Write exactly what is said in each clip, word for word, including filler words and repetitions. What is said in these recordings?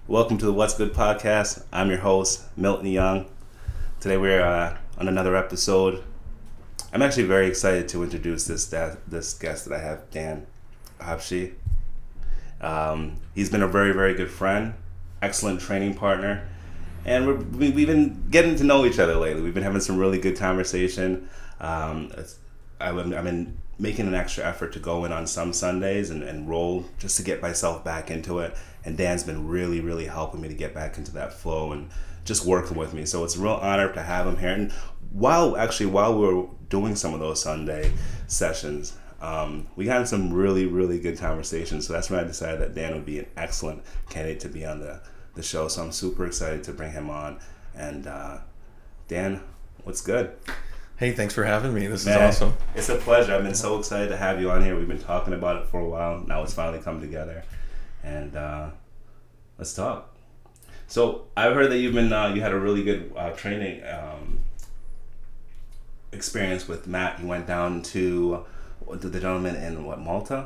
Welcome to the What's Good podcast. I'm your host, Milton Young. Today we're uh, on another episode. I'm actually very excited to introduce this this guest that I have, Dan Habshi. Um, he's been a very, very good friend, excellent training partner, and we're, we, we've been getting to know each other lately. We've been having some really good conversation. Um, I've been, I've been making an extra effort to go in on some Sundays and, and roll just to get myself back into it. And Dan's been really, really helping me to get back into that flow and just working with me. So it's a real honor to have him here. And while actually while we were doing some of those Sunday sessions, um, we had some really, really good conversations. So that's when I decided that Dan would be an excellent candidate to be on the, the show. So I'm super excited to bring him on. And uh, Dan, what's good? Hey, thanks for having me. This Man, is awesome. It's a pleasure. I've been so excited to have you on here. We've been talking about it for a while. Now it's finally come together. And uh, let's talk. So I've heard that you've been uh, you had a really good uh, training um, experience with Matt. You went down to the gentleman in what, Malta?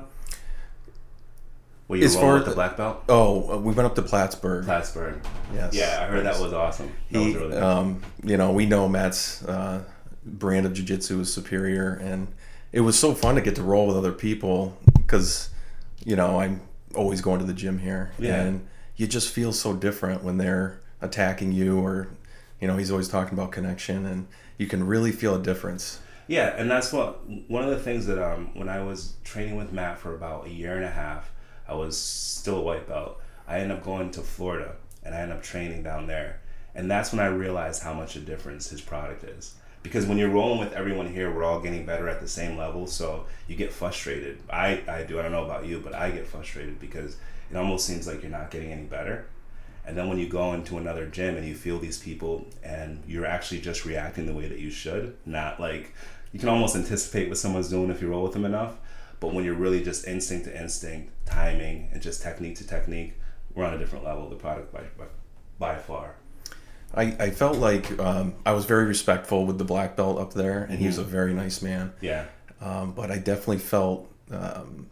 Where you were with the black belt? Oh, we went up to Plattsburgh. Plattsburgh. Yes. Yeah, I heard Thanks. that was awesome. That He, was really good. um, you know, we know Matt's uh, brand of jiu-jitsu is superior, and it was so fun to get to roll with other people because, you know, I'm always going to the gym here, Yeah. and you just feel so different when they're attacking you, or, you know, he's always talking about connection, and you can really feel a difference. Yeah, and that's what one of the things that um when I was training with Matt for about a year and a half, I was still a white belt. I ended up going to Florida and I ended up training down there, and that's when I realized how much a difference his product is. Because when you're rolling with everyone here, we're all getting better at the same level, so you get frustrated. I, I do, I don't know about you, but I get frustrated because it almost seems like you're not getting any better. And then when you go into another gym and you feel these people and you're actually just reacting the way that you should, not like, you can almost anticipate what someone's doing if you roll with them enough, but when you're really just instinct to instinct, timing, and just technique to technique, we're on a different level, the product by, by, by far. I, I felt like um, I was very respectful with the black belt up there, and mm-hmm. he was a very nice man. Yeah. Um, but I definitely felt um,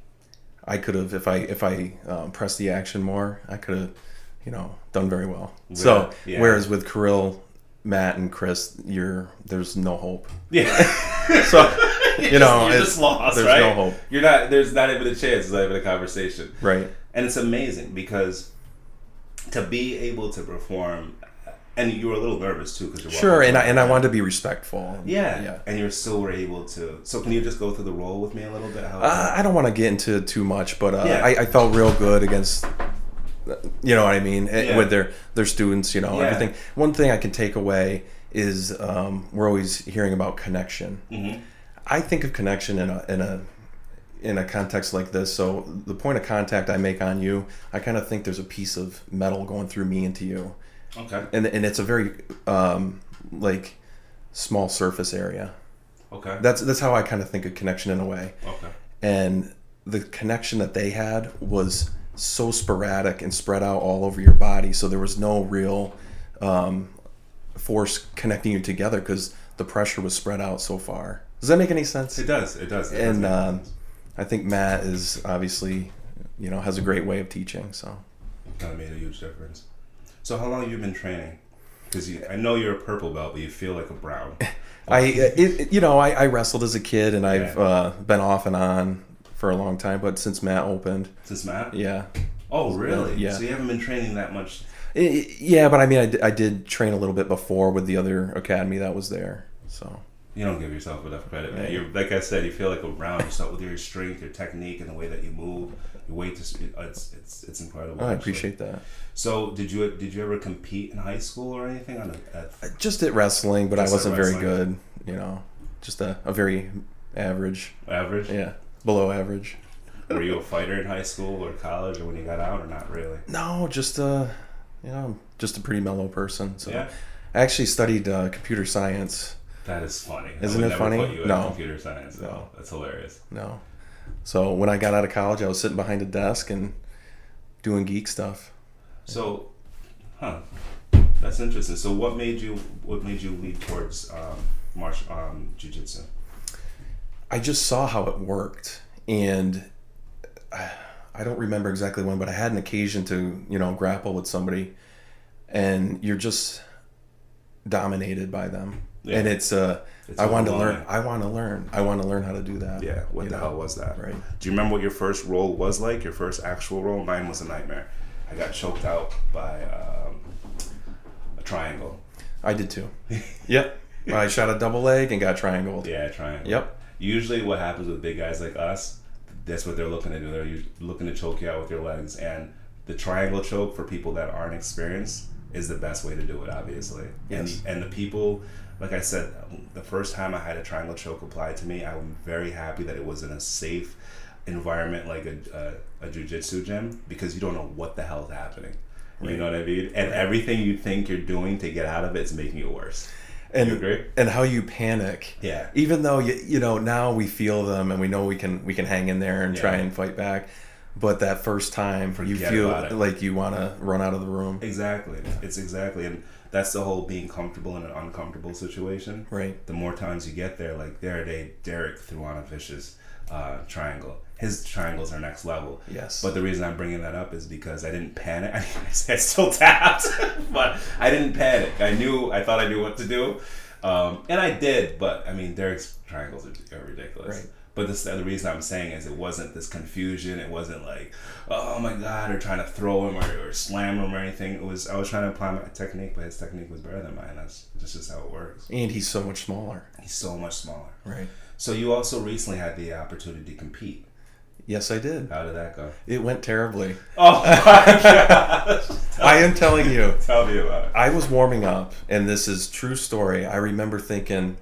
I could have, if I if I um, pressed the action more, I could have, you know, done very well. Yeah. So yeah. Whereas with Kirill, Matt, and Chris, you're there's no hope. Yeah. So you know, you're just lost, there's right? no hope. You're not. There's not even a chance. There's not even a conversation. Right. And it's amazing because to be able to perform. And you were a little nervous too, because you're sure, and I and I wanted to be respectful. Yeah, yeah, and you still were able to. So can you just go through the role with me a little bit? How uh, I don't want to get into too much, but uh, yeah. I, I felt real good against, you know what I mean, yeah. with their their students. You know, yeah. everything. One thing I can take away is um, we're always hearing about connection. Mm-hmm. I think of connection in a in a in a context like this. So the point of contact I make on you, I kind of think there's a piece of metal going through me into you. Okay. And and it's a very um, like small surface area. Okay. That's that's how I kind of think of connection in a way. Okay. And the connection that they had was so sporadic and spread out all over your body, so there was no real um, force connecting you together because the pressure was spread out so far. Does that make any sense? It does. It does. It and does um, I think Matt is obviously, you know, has a great way of teaching. So. Kind of made a huge difference. So how long have you been training? Because I know you're a purple belt, but you feel like a brown. I, it, you know, I, I wrestled as a kid, and I've yeah. uh, been off and on for a long time. But since Matt opened, since Matt, yeah. Oh, really? Yeah. So you haven't been training that much. It, yeah, but I mean, I, did, I did train a little bit before with the other academy that was there. So you don't give yourself enough credit, man. You're like I said, you feel like a brown. You start with your strength, your technique, and the way that you move. Your weight to it's it's it's incredible. Oh, I appreciate that. So did you did you ever compete in high school or anything on a, at, just at wrestling, but just I wasn't very good. You know, just a, a very average. Average. Yeah, below average. Were you a fighter in high school or college, or when you got out, or not really? No, just a you know, just a pretty mellow person. So yeah. I actually studied uh, computer science. That is funny. Isn't it funny? Put you in no. Computer science. No, that's hilarious. No. So when I got out of college, I was sitting behind a desk and doing geek stuff. So, huh? That's interesting. So what made you what made you lead towards um, martial um, jiu-jitsu? I just saw how it worked, and I don't remember exactly when, but I had an occasion to, you know, grapple with somebody, and you're just dominated by them. Yeah. And it's uh it's I want to learn I want to learn I want to learn how to do that. Yeah, what the know? hell was that? Right. Do you remember what your first role was like? Your first actual role? Mine was a nightmare. I got choked out by um, a triangle. I did too. Yep. I shot a double leg and got triangled. Yeah, triangle. Yep. Usually what happens with big guys like us, that's what they're looking to do. They're looking to choke you out with your legs, and the triangle choke for people that aren't experienced is the best way to do it, obviously. Yes. And, and the people, like I said, the first time I had a triangle choke applied to me, I'm very happy that it was in a safe environment like a, a, a jiu-jitsu gym, because you don't know what the hell is happening. You right. know what I mean? And right. everything you think you're doing to get out of it is making it worse. And you agree? And how you panic. Yeah. Even though you you know now we feel them and we know we can we can hang in there and yeah. try and fight back, but that first time Forget you feel like you want to run out of the room. Exactly. Yeah. It's exactly, and that's the whole being comfortable in an uncomfortable situation. Right. The more times you get there, like the other day, Derek threw on a vicious uh, triangle. His triangles are next level. Yes. But the reason I'm bringing that up is because I didn't panic. I, I still tapped, but I didn't panic. I knew, I thought I knew what to do. Um, and I did, but I mean, Derek's triangles are, are ridiculous. Right. But this, the reason I'm saying is it wasn't this confusion. It wasn't like, oh my God, or trying to throw him or, or slam him or anything. It was, I was trying to apply my technique, but his technique was better than mine. That's just, just how it works. And he's so much smaller. He's so much smaller. Right. So you also recently had the opportunity to compete. Yes, I did. How did that go? It went terribly. Oh my gosh. I am telling you. Tell me about it. I was warming up, and this is true story. I remember thinking,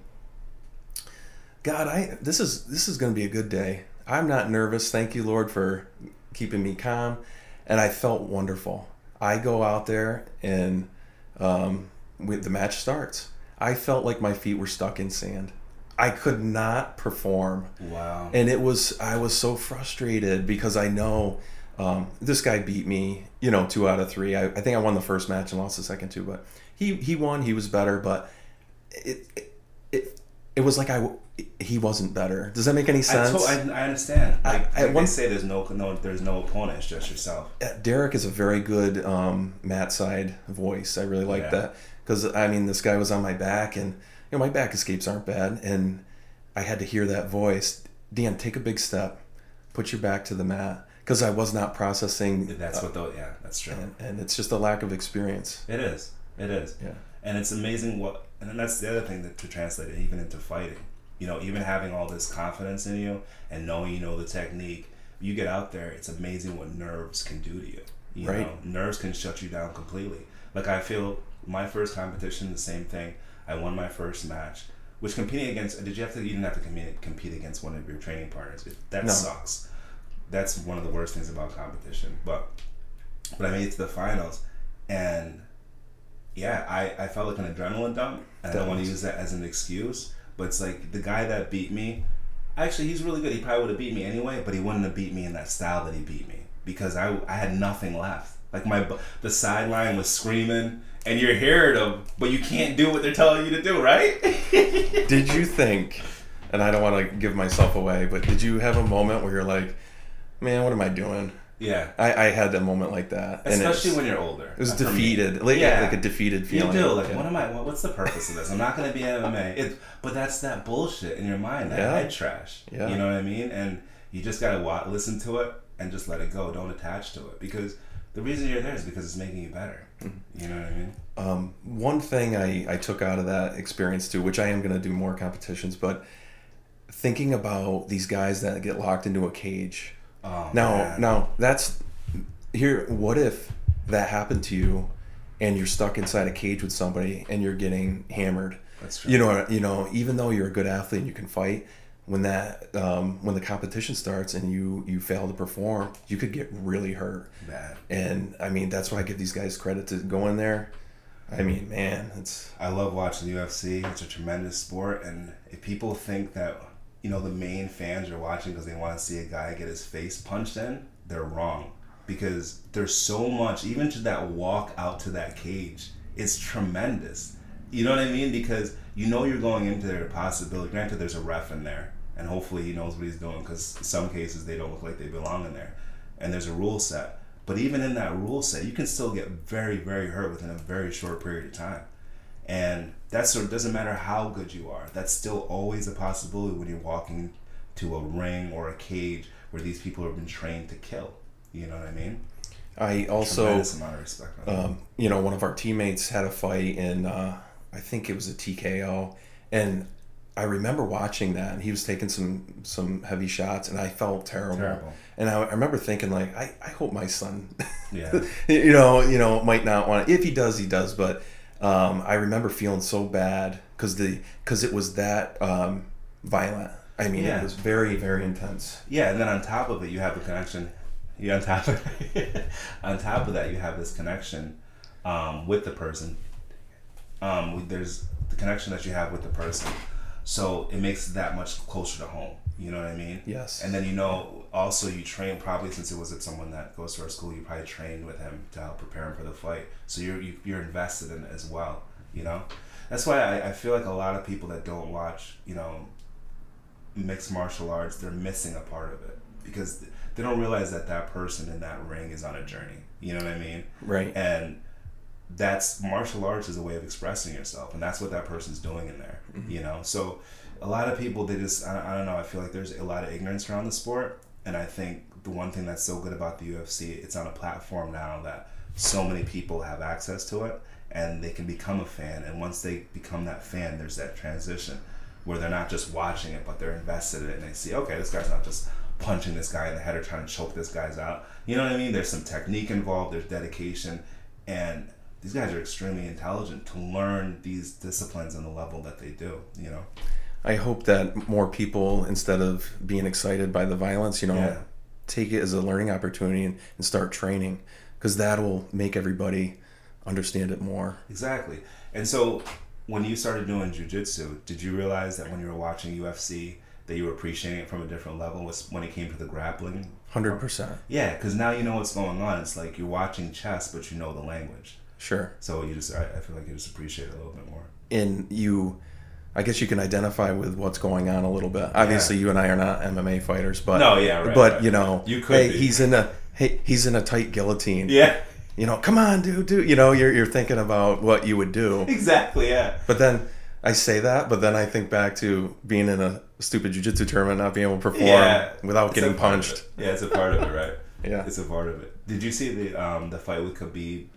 God, I this is this is going to be a good day. I'm not nervous. Thank you, Lord, for keeping me calm. And I felt wonderful. I go out there, and um, we, the match starts. I felt like my feet were stuck in sand. I could not perform. Wow. And it was, I was so frustrated because I know um, this guy beat me, you know, two out of three. I, I think I won the first match and lost the second two, but he, he won, he was better, but it, it, it, it was like I, he wasn't better. Does that make any sense? I, to, I, I understand. Like, I, like one, they say there's no, no, there's no opponent, it's just yourself. Derek is a very good um, mat side voice. I really like yeah. that. Because, I mean, this guy was on my back, and you know, my back escapes aren't bad, and I had to hear that voice. Dan, take a big step. Put your back to the mat. Because I was not processing. That's uh, what the, yeah, that's true. And, and it's just a lack of experience. It is. It is. Yeah. And it's amazing what, and then that's the other thing that to translate it even into fighting. You know, even having all this confidence in you and knowing you know the technique, you get out there, it's amazing what nerves can do to you. You right. know, nerves can shut you down completely. Like I feel my first competition, the same thing. I won my first match, which competing against, did you have to, you didn't have to compete, compete against one of your training partners. It, that no. sucks. That's one of the worst things about competition. But but I made it to the finals, and yeah, I, I felt like an adrenaline dump, and that I don't want to use that as an excuse, but it's like the guy that beat me, actually he's really good. He probably would have beat me anyway, but he wouldn't have beat me in that style that he beat me, because I, I had nothing left. Like my the sideline was screaming, and you're hearing them, but you can't do what they're telling you to do, right? Did you think, and I don't want to give myself away, but did you have a moment where you're like, man, what am I doing? Yeah. I, I had a moment like that. Especially and when you're older. It was defeated. Like, yeah. like a defeated feeling. You do. Like, yeah. what am I, what, what's the purpose of this? I'm not going to be in M M A. It, but that's that bullshit in your mind, that yeah. head trash. Yeah. You know what I mean? And you just got to listen to it and just let it go. Don't attach to it. Because the reason you're there is because it's making you better. Mm-hmm. You know what I mean? Um, one thing I, I took out of that experience too, which I am going to do more competitions, but thinking about these guys that get locked into a cage. Oh, now, man. now that's here. What if that happened to you, and you're stuck inside a cage with somebody, and you're getting hammered? That's true. You know, you know, even though you're a good athlete and you can fight, when that um, when the competition starts and you you fail to perform, you could get really hurt. Bad. And I mean, that's why I give these guys credit to go in there. I mean, man, it's. I love watching U F C. It's a tremendous sport, and if people think that, you know, the main fans are watching because they want to see a guy get his face punched in, they're wrong. Because there's so much, even to that walk out to that cage, it's tremendous. You know what I mean? Because you know you're going into there a possibility. Granted, there's a ref in there, and hopefully he knows what he's doing, because in some cases they don't look like they belong in there. and there's a rule set. But even in that rule set, you can still get very, very hurt within a very short period of time. And that sort of doesn't matter how good you are. That's still always a possibility when you're walking to a ring or a cage where these people have been trained to kill. You know what I mean? I also, tremendous amount of respect. Um, you know, one of our teammates had a fight in, uh, I think it was a T K O, and I remember watching that, and he was taking some some heavy shots, and I felt terrible. Terrible. And I, I remember thinking, like, I, I hope my son, yeah, you know, you know, might not want to. If he does, he does. But um, I remember feeling so bad because the because it was that um, violent. I mean, yeah. It was very, very intense. Yeah, and then on top of it, you have the connection. Yeah, on top of on top of that, you have this connection um, with the person. Um, there's the connection that you have with the person, so it makes it that much closer to home. You know what I mean? Yes. And then you know, also you train probably since it was at someone that goes to our school. You probably trained with him to help prepare him for the fight, so you're you, you're invested in it as well. You know, that's why I, I feel like a lot of people that don't watch, you know, mixed martial arts, they're missing a part of it because they don't realize that that person in that ring is on a journey. You know what I mean? Right. And that's martial arts is a way of expressing yourself, and that's what that person's doing in there. Mm-hmm. You know, so a lot of people, they just I, I don't know. I feel like there's a lot of ignorance around the sport, and I think the one thing that's so good about the U F C, it's on a platform now that so many people have access to it, and they can become a fan. And once they become that fan, there's that transition where they're not just watching it, but they're invested in it, and they see, okay, this guy's not just punching this guy in the head or trying to choke this guy's out. You know what I mean? There's some technique involved, there's dedication, and these guys are extremely intelligent to learn these disciplines on the level that they do, you know? I hope that more people, instead of being excited by the violence, you know, yeah. take it as a learning opportunity and, and start training, because that will make everybody understand it more. Exactly. And so when you started doing jiu-jitsu, did you realize that when you were watching U F C that you were appreciating it from a different level was when it came to the grappling? one hundred percent. Yeah, because now you know what's going on. It's like you're watching chess, but you know the language. Sure. So you just, I, I feel like you just appreciate it a little bit more. And you, I guess you can identify with what's going on a little bit. Obviously, yeah. You and I are not M M A fighters, but no, yeah, right. But right. you know, you could hey, be. he's in a hey, he's in a tight guillotine. Yeah. You know, come on, dude, dude. You know, you're you're thinking about what you would do. Exactly. Yeah. But then I say that, but then I think back to being in a stupid jiu-jitsu tournament, not being able to perform yeah, without getting punched. Yeah, it's a part of it, right? Yeah, it's a part of it. Did you see the um the fight with Khabib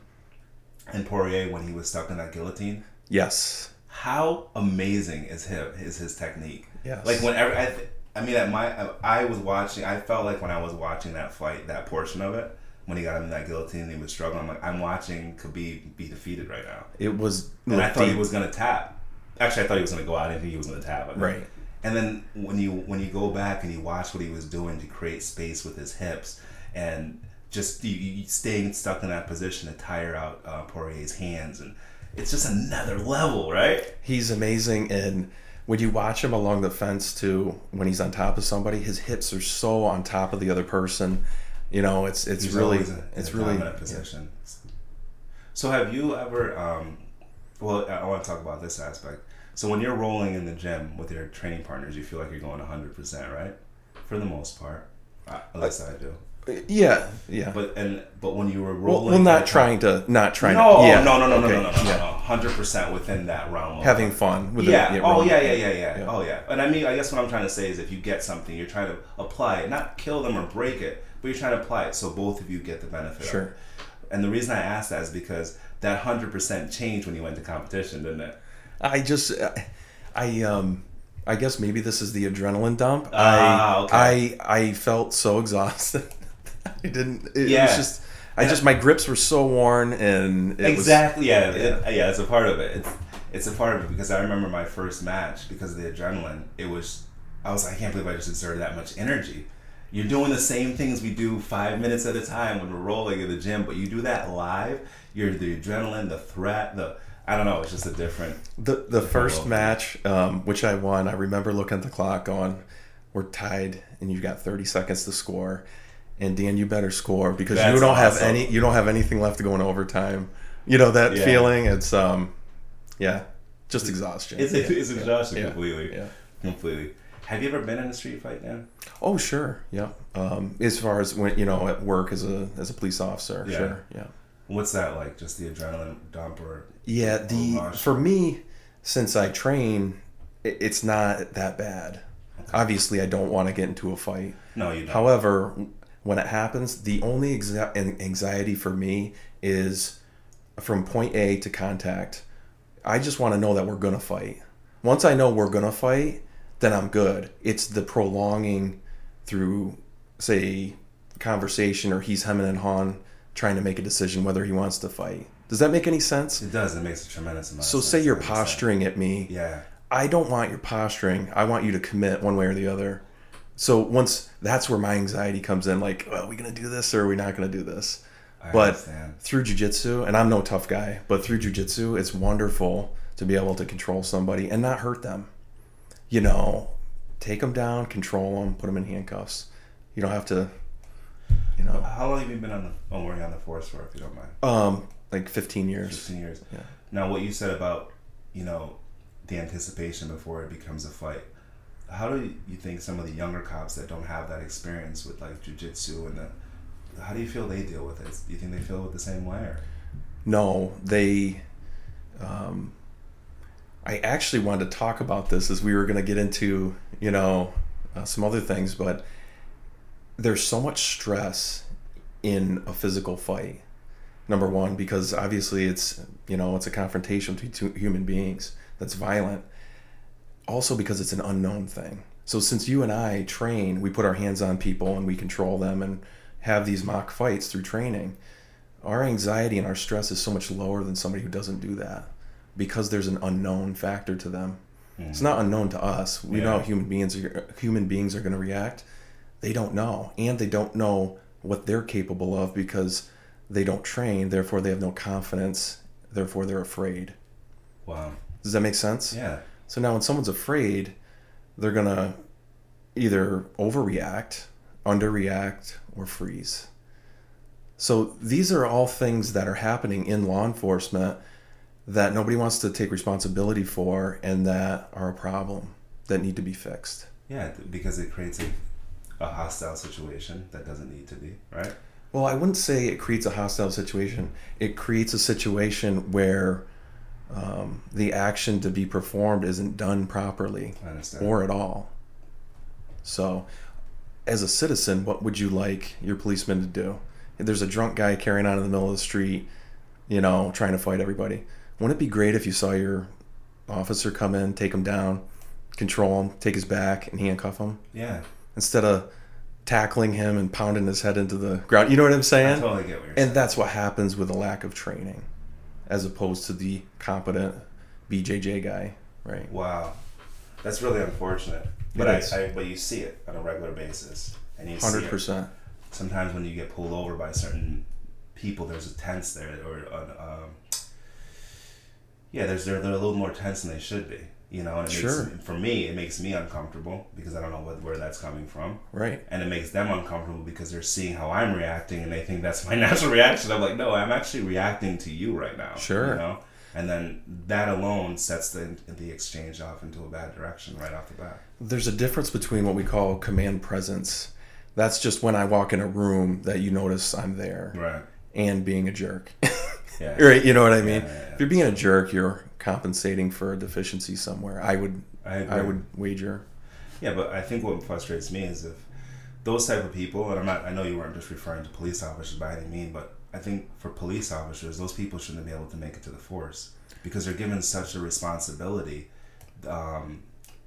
and Poirier when he was stuck in that guillotine? Yes. How amazing is him? Is his technique? Yes. Like whenever I, th- I mean, at my I was watching. I felt like when I was watching that fight, that portion of it, when he got him in that guillotine and he was struggling, I'm like, I'm watching Khabib be defeated right now. It was, and I thought deep. he was gonna tap. Actually, I thought he was gonna go out. I didn't think he was gonna tap. Right. And then when you when you go back and you watch what he was doing to create space with his hips and just you, you staying stuck in that position to tire out uh, Poirier's hands, and it's just another level, right? He's amazing, and when you watch him along the fence too, when he's on top of somebody, his hips are so on top of the other person. You know, it's it's he's really in, it's in really dominant position. Yeah. So have you ever? Um, well, I want to talk about this aspect. So when you're rolling in the gym with your training partners, you feel like you're going one hundred percent, right? For the most part, at least I do. Yeah, yeah. But and but when you were rolling, well, well not trying to, not trying no, to. Yeah. No, no, no, okay. no, no, no, no, no, no. Hundred percent within that realm. Of having fun with yeah. it. Yeah. Oh yeah, yeah, yeah, yeah, yeah. Oh yeah. And I mean, I guess what I'm trying to say is, if you get something, you're trying to apply it, not kill them or break it, but you're trying to apply it so both of you get the benefit. Sure. Of it. And the reason I asked that is because that hundred percent changed when you went to competition, didn't it? I just, I um. I guess maybe this is the adrenaline dump. Ah, I, okay. I I felt so exhausted. I didn't. It, yeah. it was just. I just my grips were so worn, and it exactly. Was, yeah. Yeah. It, yeah. It's a part of it. It's it's a part of it because I remember my first match because of the adrenaline. It was. I was like, I can't believe I just exerted that much energy. You're doing the same things we do five minutes at a time when we're rolling in the gym, but you do that live. You're the adrenaline, the threat, the. I don't know. It's just a different. The the different first match, um, which I won, I remember looking at the clock, going, "We're tied, and you got thirty seconds to score, and Dan, you better score because That's you don't awesome. have any, you don't have anything left to go in overtime." You know that yeah. feeling? It's um, yeah, just exhaustion. It's, yeah. it's exhaustion yeah. completely, yeah, completely. Have you ever been in a street fight, Dan? Oh, sure. Yeah. Um, as far as when, you know, at work as a as a police officer. Yeah. Sure. Yeah. What's that like? Just the adrenaline dump or? Yeah. The oh, for me, since I train, it's not that bad. Okay. Obviously, I don't want to get into a fight. No, you don't. However, when it happens, the only anxiety for me is from point A to contact. I just want to know that we're gonna fight. Once I know we're gonna fight, then I'm good. It's the prolonging through, say, conversation, or he's hemming and hawing, trying to make a decision whether he wants to fight. Does that make any sense? It does. It makes a tremendous amount so of sense. So say you're posturing at me. Yeah. I don't want your posturing. I want you to commit one way or the other. So once, that's where my anxiety comes in. Like, well, are we going to do this or are we not going to do this? I but understand. Through jiu-jitsu, and I'm no tough guy, but through jiu-jitsu, it's wonderful to be able to control somebody and not hurt them. You know, take them down, control them, put them in handcuffs. You don't have to, you know. How long have you been on the on working on the force for, if you don't mind? Um, like fifteen years. Fifteen years. Yeah. Now, what you said about, you know, the anticipation before it becomes a fight. How do you think some of the younger cops that don't have that experience with like jiu-jitsu and the, how do you feel they deal with it? Do you think they feel it the same way? Or? No, they. Um, I actually wanted to talk about this as we were going to get into, you know, uh, some other things, but there's so much stress in a physical fight. Number one, because obviously it's, you know, it's a confrontation between two human beings that's violent. Also because it's an unknown thing. So since you and I train, we put our hands on people and we control them and have these mock fights through training. Our anxiety and our stress is so much lower than somebody who doesn't do that, because there's an unknown factor to them. Mm. It's not unknown to us. We yeah. know how human beings are, human beings are going to react. They don't know, and they don't know what they're capable of because they don't train. Therefore, they have no confidence. Therefore, they're afraid. Wow. Does that make sense? Yeah. So now when someone's afraid, they're going to either overreact, underreact, or freeze. So these are all things that are happening in law enforcement that nobody wants to take responsibility for and that are a problem that need to be fixed. Yeah, because it creates a, a hostile situation that doesn't need to be, right? Well, I wouldn't say it creates a hostile situation. It creates a situation where um, the action to be performed isn't done properly or at all. So as a citizen, what would you like your policeman to do? If there's a drunk guy carrying on in the middle of the street, you know, trying to fight everybody. Wouldn't it be great if you saw your officer come in, take him down, control him, take his back, and handcuff him? Yeah. Instead of tackling him and pounding his head into the ground. You know what I'm saying? I totally get what you're and saying. And that's what happens with a lack of training, as opposed to the competent B J J guy, right? Wow. That's really unfortunate. But I, I but you see it on a regular basis. And you one hundred percent. See it. Sometimes when you get pulled over by certain people, there's a tense there, or um, yeah, there's they're, they're a little more tense than they should be, you know. And it sure. makes, for me, it makes me uncomfortable because I don't know what, where that's coming from. Right. And it makes them uncomfortable because they're seeing how I'm reacting and they think that's my natural reaction. I'm like, no, I'm actually reacting to you right now. Sure. You know. And then that alone sets the the exchange off into a bad direction right off the bat. There's a difference between what we call command presence. That's just when I walk in a room that you notice I'm there. Right. And being a jerk. Yeah. Right, you know what I mean? Yeah, yeah, yeah. If you're being a jerk, you're compensating for a deficiency somewhere. I would I, I would wager. Yeah, but I think what frustrates me is if those type of people, and I'm not I know you weren't just referring to police officers by any means, but I think for police officers, those people shouldn't be able to make it to the force because they're given such a responsibility, um,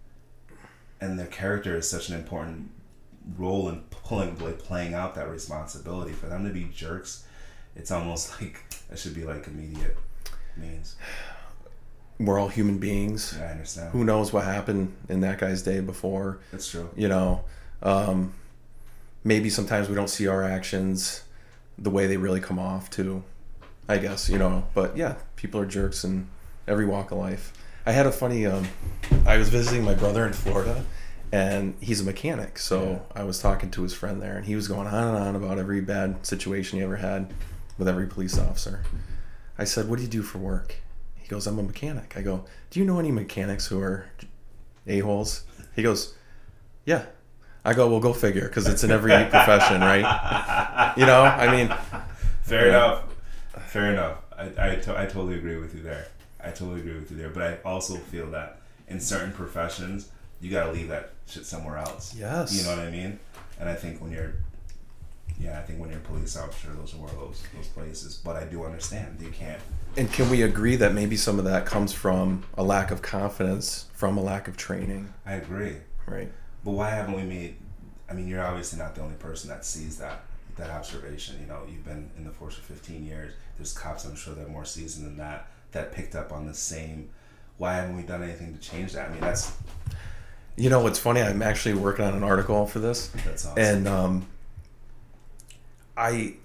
and their character is such an important role in pulling, like playing out that responsibility. For them to be jerks, it's almost like it should be like immediate means. We're all human beings. Yeah, I understand. Who knows what happened in that guy's day before? That's true. You know, um, maybe sometimes we don't see our actions the way they really come off too, I guess, you know. But yeah, people are jerks in every walk of life. I had a funny, um, I was visiting my brother in Florida, and he's a mechanic, so yeah. I was talking to his friend there, and he was going on and on about every bad situation he ever had with every police officer. I said, what do you do for work? He goes, I'm a mechanic. I go, do you know any mechanics who are a-holes? He goes, Yeah. I go, well, go figure, because it's in every profession, right? You know, I mean. Fair yeah. enough. Fair enough. I, I, to, I totally agree with you there. I totally agree with you there. But I also feel that in certain professions, you got to leave that shit somewhere else. Yes. You know what I mean? And I think when you're, yeah, I think when you're a police officer, those are one of those, those places. But I do understand. You can't. And can we agree that maybe some of that comes from a lack of confidence, from a lack of training? I agree. Right. But why haven't we made, I mean, you're obviously not the only person that sees that. That observation, you know, you've been in the force for fifteen years. There's cops, I'm sure, that are more seasoned than that, that picked up on the same. Why haven't we done anything to change that? I mean, that's. You know, what's funny? I'm actually working on an article for this. That's awesome. And um, I.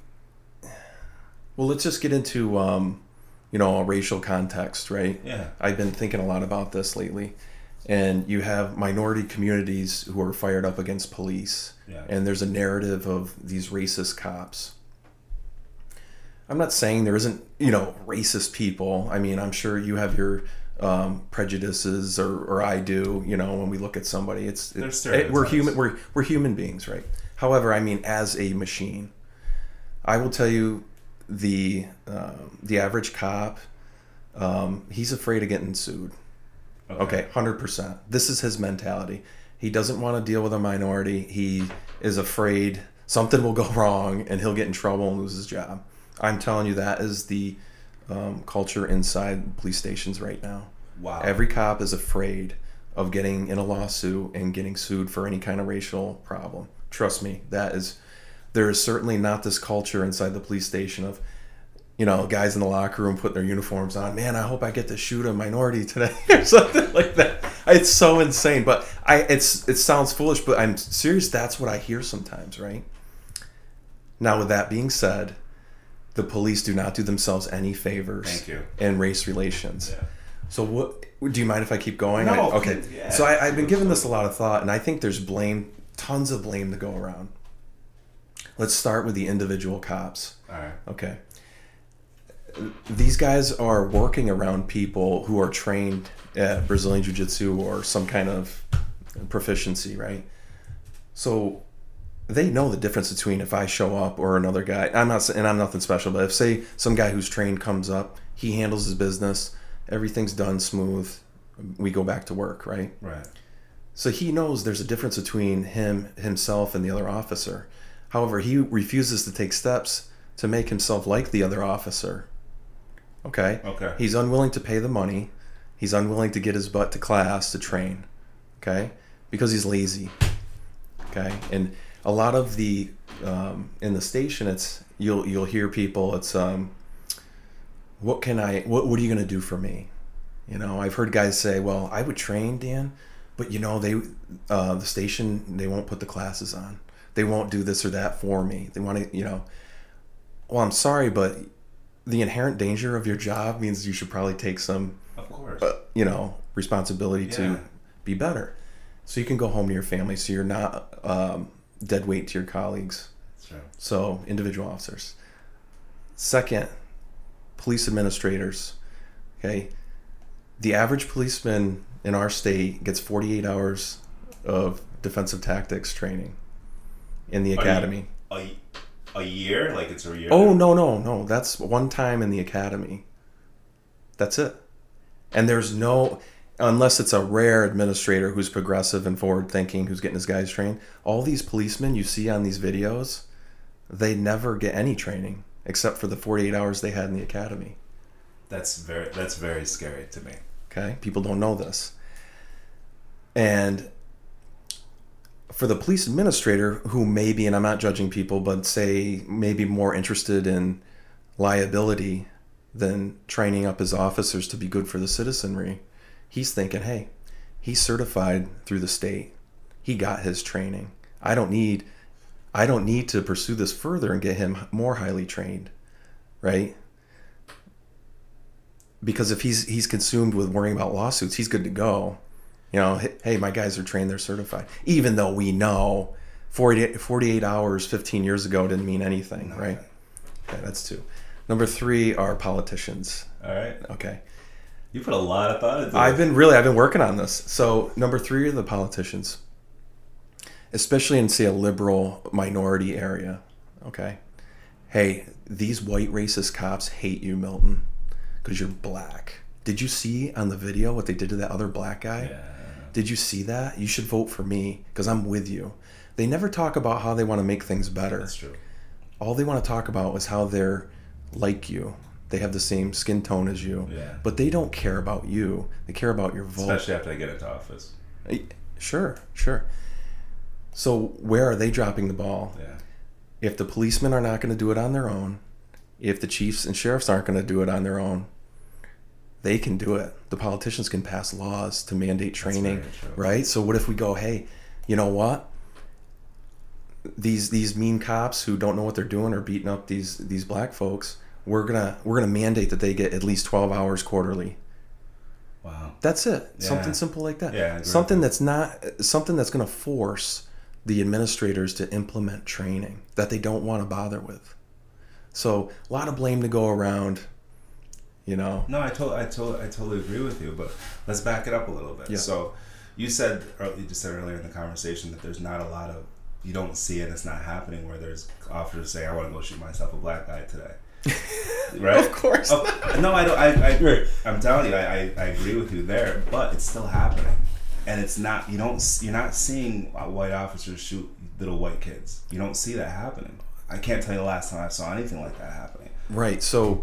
Well, let's just get into, um, you know, a racial context, right? Yeah. I've been thinking a lot about this lately. And you have minority communities who are fired up against police. Yeah. And there's a narrative of these racist cops. I'm not saying there isn't, you know, racist people. I mean, I'm sure you have your um, prejudices, or, or I do. You know, when we look at somebody, it's, it's it, we're human. We're we're human beings, right? However, I mean, as a machine, I will tell you, the um, the average cop, um, he's afraid of getting sued. Okay. okay, one hundred percent. This is his mentality. He doesn't want to deal with a minority. He is afraid something will go wrong and he'll get in trouble and lose his job. I'm telling you, that is the um, culture inside police stations right now. Wow. Every cop is afraid of getting in a lawsuit and getting sued for any kind of racial problem. Trust me, that is, there is certainly not this culture inside the police station of, you know, guys in the locker room putting their uniforms on. Man, I hope I get to shoot a minority today or something like that. It's so insane. But I, it's it sounds foolish, but I'm serious. That's what I hear sometimes, right? Now, with that being said, the police do not do themselves any favors Thank you. in race relations. Yeah. So what? Do you mind if I keep going? No. I, okay. Yeah, so I, I've been giving this a lot of thought, and I think there's blame, tons of blame to go around. Let's start with the individual cops. All right. Okay. These guys are working around people who are trained at Brazilian Jiu-Jitsu or some kind of proficiency, right? So they know the difference between if I show up or another guy. I'm not, and I'm nothing special, but if, say, some guy who's trained comes up, he handles his business, everything's done smooth, we go back to work, right? Right. So he knows there's a difference between him, himself, and the other officer. However, he refuses to take steps to make himself like the other officer. Okay? Okay. He's unwilling to pay the money. He's unwilling to get his butt to class to train. Okay? Because he's lazy. Okay? And a lot of the um, in the station, it's you'll you'll hear people. It's um, what can I? What what are you gonna do for me? You know, I've heard guys say, "Well, I would train, Dan, but you know, they uh, the station they won't put the classes on. They won't do this or that for me. They want to, you know." Well, I'm sorry, but the inherent danger of your job means you should probably take some, of course, uh, you know, responsibility yeah. to be better, so you can go home to your family, so you're not um, dead weight to your colleagues. That's true. So individual officers. Second, police administrators. Okay, the average policeman in our state gets forty-eight hours of defensive tactics training in the academy. A, a year? Like it's a year? Oh, no, no, no. That's one time in the academy. That's it. And there's no, unless it's a rare administrator who's progressive and forward thinking, who's getting his guys trained, all these policemen you see on these videos, they never get any training except for the forty-eight hours they had in the academy. That's very, that's very scary to me. Okay? People don't know this. And for the police administrator who maybe, and I'm not judging people, but say maybe more interested in liability than training up his officers to be good for the citizenry, he's thinking, hey, he's certified through the state. He got his training. I don't need, I don't need to pursue this further and get him more highly trained, right? Because if he's he's consumed with worrying about lawsuits, he's good to go. You know, hey, my guys are trained, they're certified. Even though we know forty, forty-eight hours fifteen years ago didn't mean anything, no. Right? Okay, that's two. Number three are politicians. All right. Okay. You put a lot of thought into I've been really, I've been working on this. So number three are the politicians. especially in, say, a liberal minority area, okay? Hey, these white racist cops hate you, Milton, because you're black. Did you see on the video what they did to that other black guy? Yeah. Did you see that? You should vote for me because I'm with you. They never talk about how they want to make things better. That's true. All they want to talk about is how they're like you. They have the same skin tone as you. Yeah. But they don't care about you. They care about your vote. Especially after they get into office. Sure, sure. So where are they dropping the ball? Yeah. If the policemen are not going to do it on their own, if the chiefs and sheriffs aren't going to do it on their own, they can do it. The politicians can pass laws to mandate training, right? So what if we go, hey, you know what? These these mean cops who don't know what they're doing are beating up these these black folks. We're gonna we're gonna mandate that they get at least twelve hours quarterly. Wow. That's it. Yeah. Something simple like that. Yeah, something that's not something that's gonna force the administrators to implement training that they don't want to bother with. So a lot of blame to go around. You know. No, I totally, I totally, I totally agree with you. But let's back it up a little bit. Yeah. So, you said, or you just said earlier in the conversation that there's not a lot of, you don't see it. It's not happening where there's officers saying, "I want to go shoot myself a black guy today." Right? Of course. Oh, no, I don't. I, I right. I'm telling you, I, I, I agree with you there. But it's still happening, and it's not. You don't. You're not seeing white officers shoot little white kids. You don't see that happening. I can't tell you the last time I saw anything like that happening. Right. So.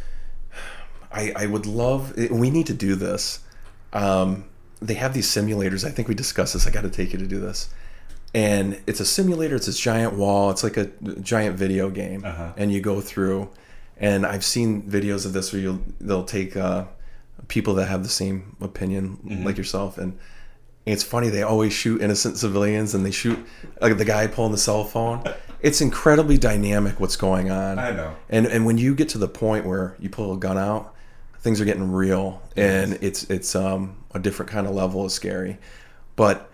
I, I would love, we need to do this. Um, they have these simulators. I think we discussed this. I got to take you to do this. And it's a simulator. It's this giant wall. It's like a giant video game. Uh-huh. And you go through. And I've seen videos of this where you'll, they'll take uh, people that have the same opinion mm-hmm. like yourself. And it's funny. They always shoot innocent civilians and they shoot uh, the guy pulling the cell phone. It's incredibly dynamic what's going on. I know. And and when you get to the point where you pull a gun out, things are getting real, and yes. it's it's um, a different kind of level of scary. But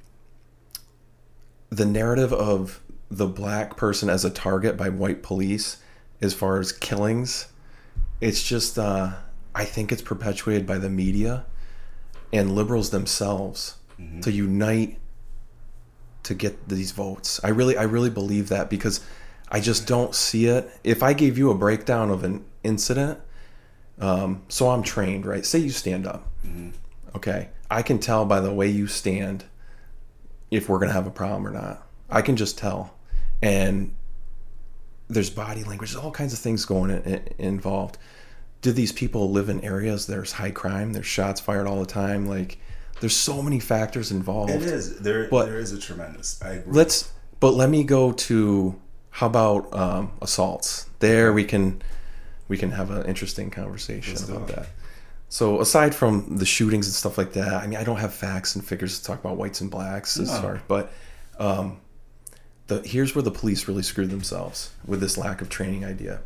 the narrative of the black person as a target by white police, as far as killings, it's just uh, I think it's perpetuated by the media and liberals themselves mm-hmm. to unite to get these votes. I really I really believe that because I just don't see it. If I gave you a breakdown of an incident. Um, so I'm trained, right? Say you stand up. Mm-hmm. Okay. I can tell by the way you stand if we're going to have a problem or not. I can just tell. And there's body language, there's all kinds of things going in, in, involved. Do these people live in areas there's high crime? There's shots fired all the time. Like, there's so many factors involved. It is. There, but there is a tremendous. I agree. Let's, but let me go to, how about um, assaults? There we can... we can have an interesting conversation Let's about go. that. So aside from the shootings and stuff like that, I mean, I don't have facts and figures to talk about whites and blacks as no. far, but um, the here's where the police really screwed themselves with this lack of training idea.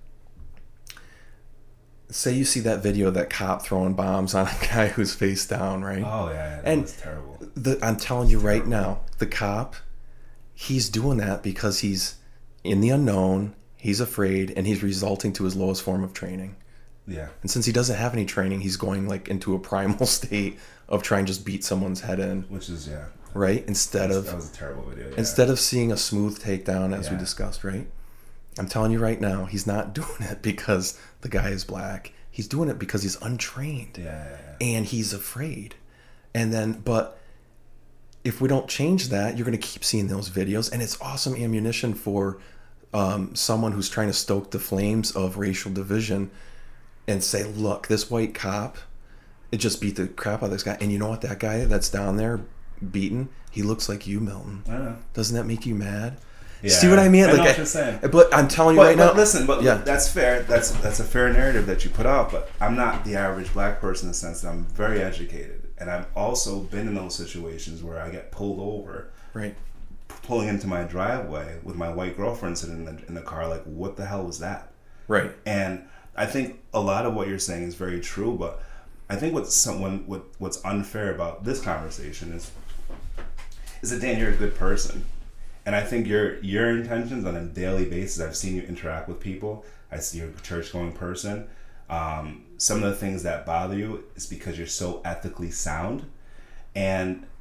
Say you see that video of that cop throwing bombs on a guy who's face down, right? Oh yeah, that and was terrible. The, I'm telling you right now, the cop, he's doing that because he's in the unknown. He's afraid, and he's resulting to his lowest form of training. Yeah. And since he doesn't have any training, he's going like into a primal state of trying to just beat someone's head in. Which is, yeah. Right? Instead that was, of... That was a terrible video, yeah. Instead of seeing a smooth takedown, as yeah. we discussed, right? I'm telling you right now, he's not doing it because the guy is black. He's doing it because he's untrained. Yeah, yeah, yeah. And he's afraid. And then, but... if we don't change that, you're going to keep seeing those videos, and it's awesome ammunition for... Um, someone who's trying to stoke the flames of racial division and say, look, this white cop, it just beat the crap out of this guy. And you know what? That guy that's down there beaten, he looks like you, Milton. I know. Doesn't that make you mad? Yeah. See what I mean? I like, know what you're saying. But I'm telling you but, right but now. Listen, but yeah. that's fair. That's that's a fair narrative that you put out. But I'm not the average black person in the sense that I'm very educated. And I've also been in those situations where I get pulled over. Right. Pulling into my driveway with my white girlfriend sitting in the, in the car, like, what the hell was that? Right. And I think a lot of what you're saying is very true, but I think what's someone what what's unfair about this conversation is is that, Dan, you're a good person, and I think your your intentions on a daily basis. I've seen you interact with people. I see you're a church going person. Um, some of the things that bother you is because you're so ethically sound, and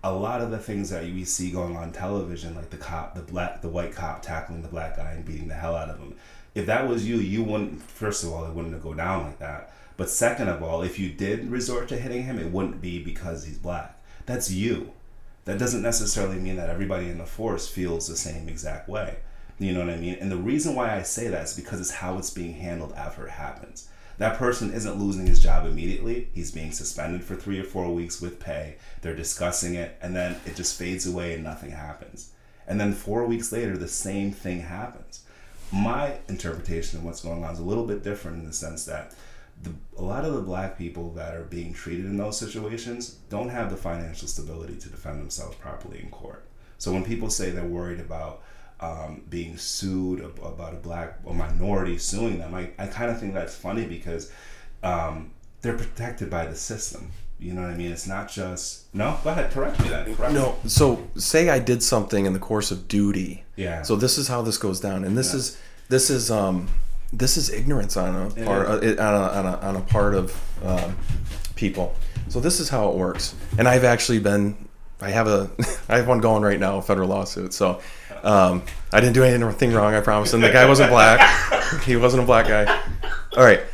a lot of the things that we see going on television, like the cop, the black, the white cop tackling the black guy and beating the hell out of him. If that was you, you wouldn't. First of all, it wouldn't go down like that. But second of all, if you did resort to hitting him, it wouldn't be because he's black. That's you. That doesn't necessarily mean that everybody in the force feels the same exact way. You know what I mean? And the reason why I say that is because it's how it's being handled after it happens. That person isn't losing his job immediately. He's being suspended for three or four weeks with pay. They're discussing it, and then it just fades away and nothing happens. And then four weeks later, the same thing happens. My interpretation of what's going on is a little bit different in the sense that the, a lot of the black people that are being treated in those situations don't have the financial stability to defend themselves properly in court. So when people say they're worried about um, being sued, about a black or minority suing them, I, I kind of think that's funny because um, they're protected by the system. You know what I mean? It's not just... No? Go ahead. Correct me then. Correct no. Me. So say I did something in the course of duty. Yeah. So this is how this goes down. And this yeah. is... This is... um. This is ignorance on a part uh, on, a, on, a, on a part of um, people. So this is how it works. And I've actually been, I have a, I have one going right now, a federal lawsuit. So um, I didn't do anything wrong, I promise. And the guy wasn't black. He wasn't a black guy. All right.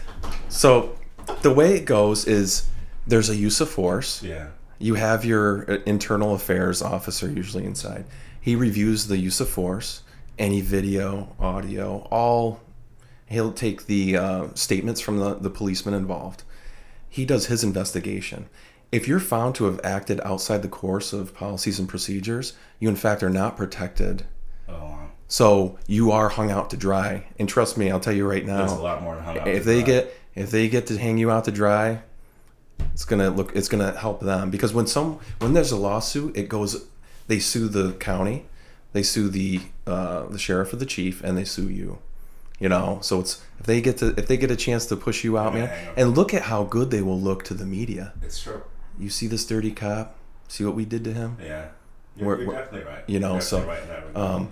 So the way it goes is there's a use of force. Yeah. You have your internal affairs officer usually inside. He reviews the use of force, any video, audio, all. He'll take the uh, statements from the, the policeman involved. He does his investigation. If you're found to have acted outside the course of policies and procedures, you in fact are not protected. Oh, wow. So you are hung out to dry. And trust me, I'll tell you right now. There's a lot more than hung out if to they dry. get if they get to hang you out to dry, it's gonna look it's gonna help them. Because when some when there's a lawsuit, it goes they sue the county, they sue the uh, the sheriff or the chief, and they sue you. You know, so it's if they get to if they get a chance to push you out, yeah, man, and look at how good they will look to the media. It's true. You see this dirty cop? See what we did to him? Yeah, you're, we're, you're definitely right. You know, you're so. Right in that um,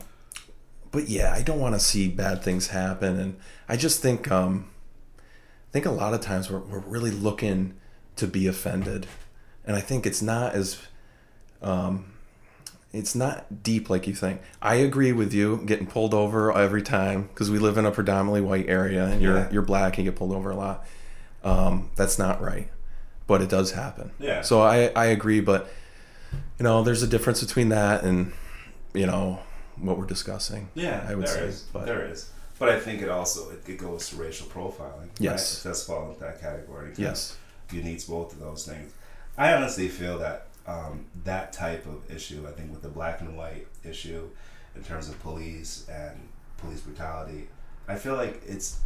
but yeah, I don't want to see bad things happen, and I just think um, I think a lot of times we're we're really looking to be offended, and I think it's not as um. It's not deep like you think. I agree with you, getting pulled over every time because we live in a predominantly white area and you're yeah. you're black and you get pulled over a lot. Um, that's not right, but it does happen. Yeah. So I, I agree, but you know, there's a difference between that and you know what we're discussing. Yeah, I would there say. is. But, there is. But I think it also it, it goes to racial profiling. Yes. Right? It does fall into that category. Yes. You need both of those things. I honestly feel that. Um, that type of issue, I think with the black and white issue in terms of police and police brutality, I feel like it's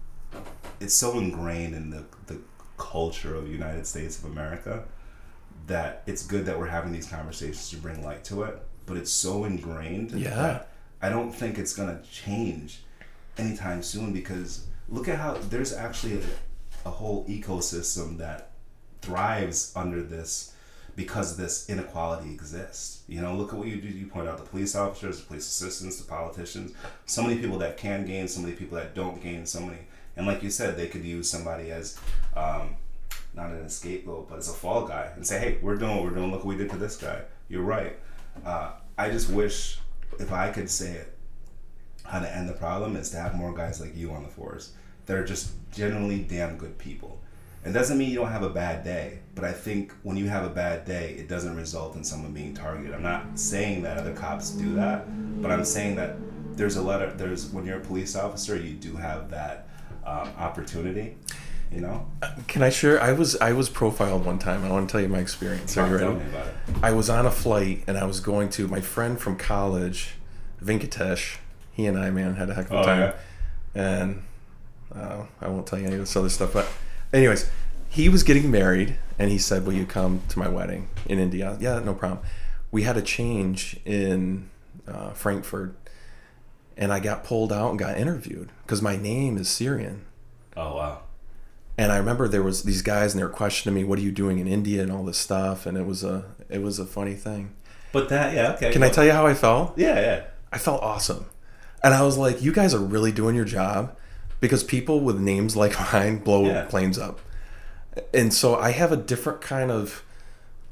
it's so ingrained in the, the culture of the United States of America that it's good that we're having these conversations to bring light to it, but it's so ingrained yeah. that I don't think it's going to change anytime soon because look at how there's actually a, a whole ecosystem that thrives under this because this inequality exists. You know, look at what you do. You point out the police officers, the police assistants, the politicians, so many people that can gain, so many people that don't gain, so many. And like you said, they could use somebody as, um, not an scapegoat, but as a fall guy and say, hey, we're doing what we're doing. Look what we did to this guy. You're right. Uh, I just wish if I could say it, how to end the problem is to have more guys like you on the force. They're just generally damn good people. It doesn't mean you don't have a bad day, but I think when you have a bad day, it doesn't result in someone being targeted. I'm not saying that other cops do that, but I'm saying that there's a lot of, there's, when you're a police officer, you do have that um, opportunity, you know? Can I share? I was I was profiled one time. I want to tell you my experience. Are you ready? Tell me about it. I was on a flight and I was going to, my friend from college, Venkatesh, he and I, man, had a heck of a oh, time. Yeah. And uh, I won't tell you any of this other stuff, but anyways, he was getting married, and he said, will you come to my wedding in India? Yeah, no problem. We had a change in uh, Frankfurt, and I got pulled out and got interviewed because my name is Syrian. Oh, wow. And I remember there was these guys, and they were questioning me, what are you doing in India and all this stuff, and it was a it was a funny thing. But that, yeah, okay. Can well, I tell you how I felt? Yeah, yeah. I felt awesome. And I was like, you guys are really doing your job because people with names like mine blow yeah. planes up. And so I have a different kind of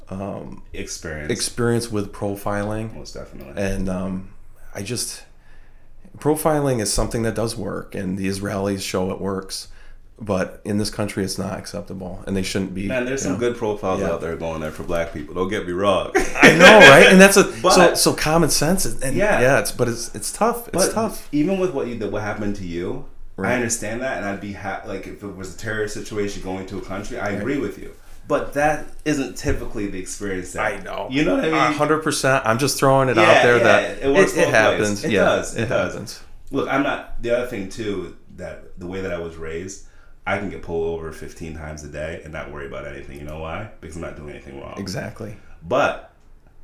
um, experience experience with profiling. Most definitely. And um, I just profiling is something that does work, and the Israelis show it works. But in this country, it's not acceptable, and they shouldn't be. Man, there's some know. good profiles yeah. out there going there for black people. Don't get me wrong. I know, right? And that's a but, so so common sense. And yeah, yeah. It's but it's it's tough. It's but tough. Even with what you what happened to you, right. I understand that, and I'd be ha- like if it was a terrorist situation going to a country, I right. agree with you. But that isn't typically the experience that I know. You know what I mean? A hundred percent. I'm just throwing it yeah, out there yeah, that it, works it, it happens. It yeah, does. It, it does. happens. Look, I'm not. The other thing too that the way that I was raised. I can get pulled over fifteen times a day and not worry about anything. You know why? Because I'm not doing anything wrong. Exactly. But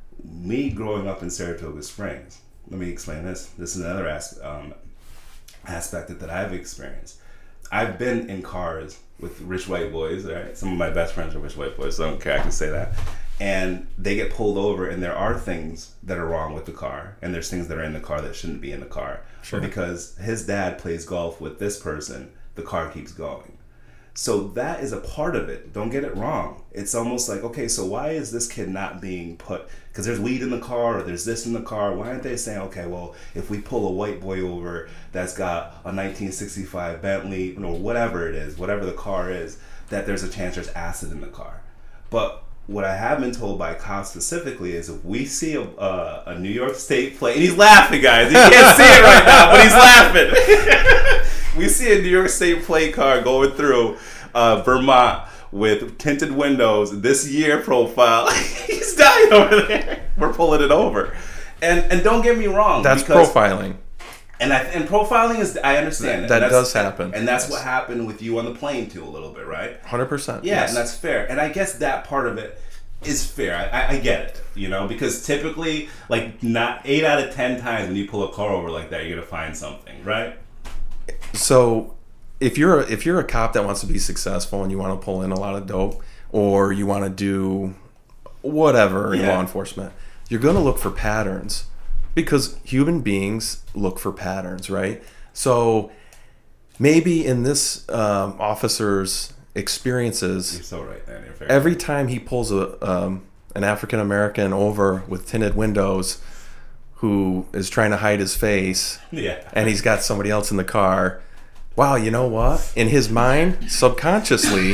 me growing up in Saratoga Springs, let me explain this. This is another as, um, aspect that, that I've experienced. I've been in cars with rich white boys, right? Some of my best friends are rich white boys, so I don't care, I can say that. And they get pulled over, and there are things that are wrong with the car, and there's things that are in the car that shouldn't be in the car. Sure. But because his dad plays golf with this person, the car keeps going. So that is a part of it. Don't get it wrong. It's almost like, okay, so why is this kid not being put, because there's weed in the car or there's this in the car, why aren't they saying, okay, well, if we pull a white boy over that's got a nineteen sixty-five Bentley, or whatever it is, whatever the car is, that there's a chance there's acid in the car. But what I have been told by cops specifically is if we see a, uh, a New York State plate, and he's laughing, guys, you can't see it right now, but he's laughing. We see a New York State plate car going through uh, Vermont with tinted windows, this year profile. He's dying over there. We're pulling it over. And and don't get me wrong. That's because, profiling. And I, and profiling is, I understand. That, that and does happen. And that's yes. what happened with you on the plane too a little bit, right? one hundred percent. Yeah, yes. and that's fair. And I guess that part of it is fair. I, I get it, you know, because typically, like, not eight out of ten times when you pull a car over like that, you're going to find something, right? So if you're a, if you're a cop that wants to be successful and you want to pull in a lot of dope, or you want to do whatever in yeah. law enforcement, you're going to look for patterns, because human beings look for patterns, right? So maybe in this um, officer's experiences, you're so right, man. You're fair. Every time he pulls a um, an African American over with tinted windows, who is trying to hide his face, yeah, and he's got somebody else in the car, wow, you know what? In his mind, subconsciously,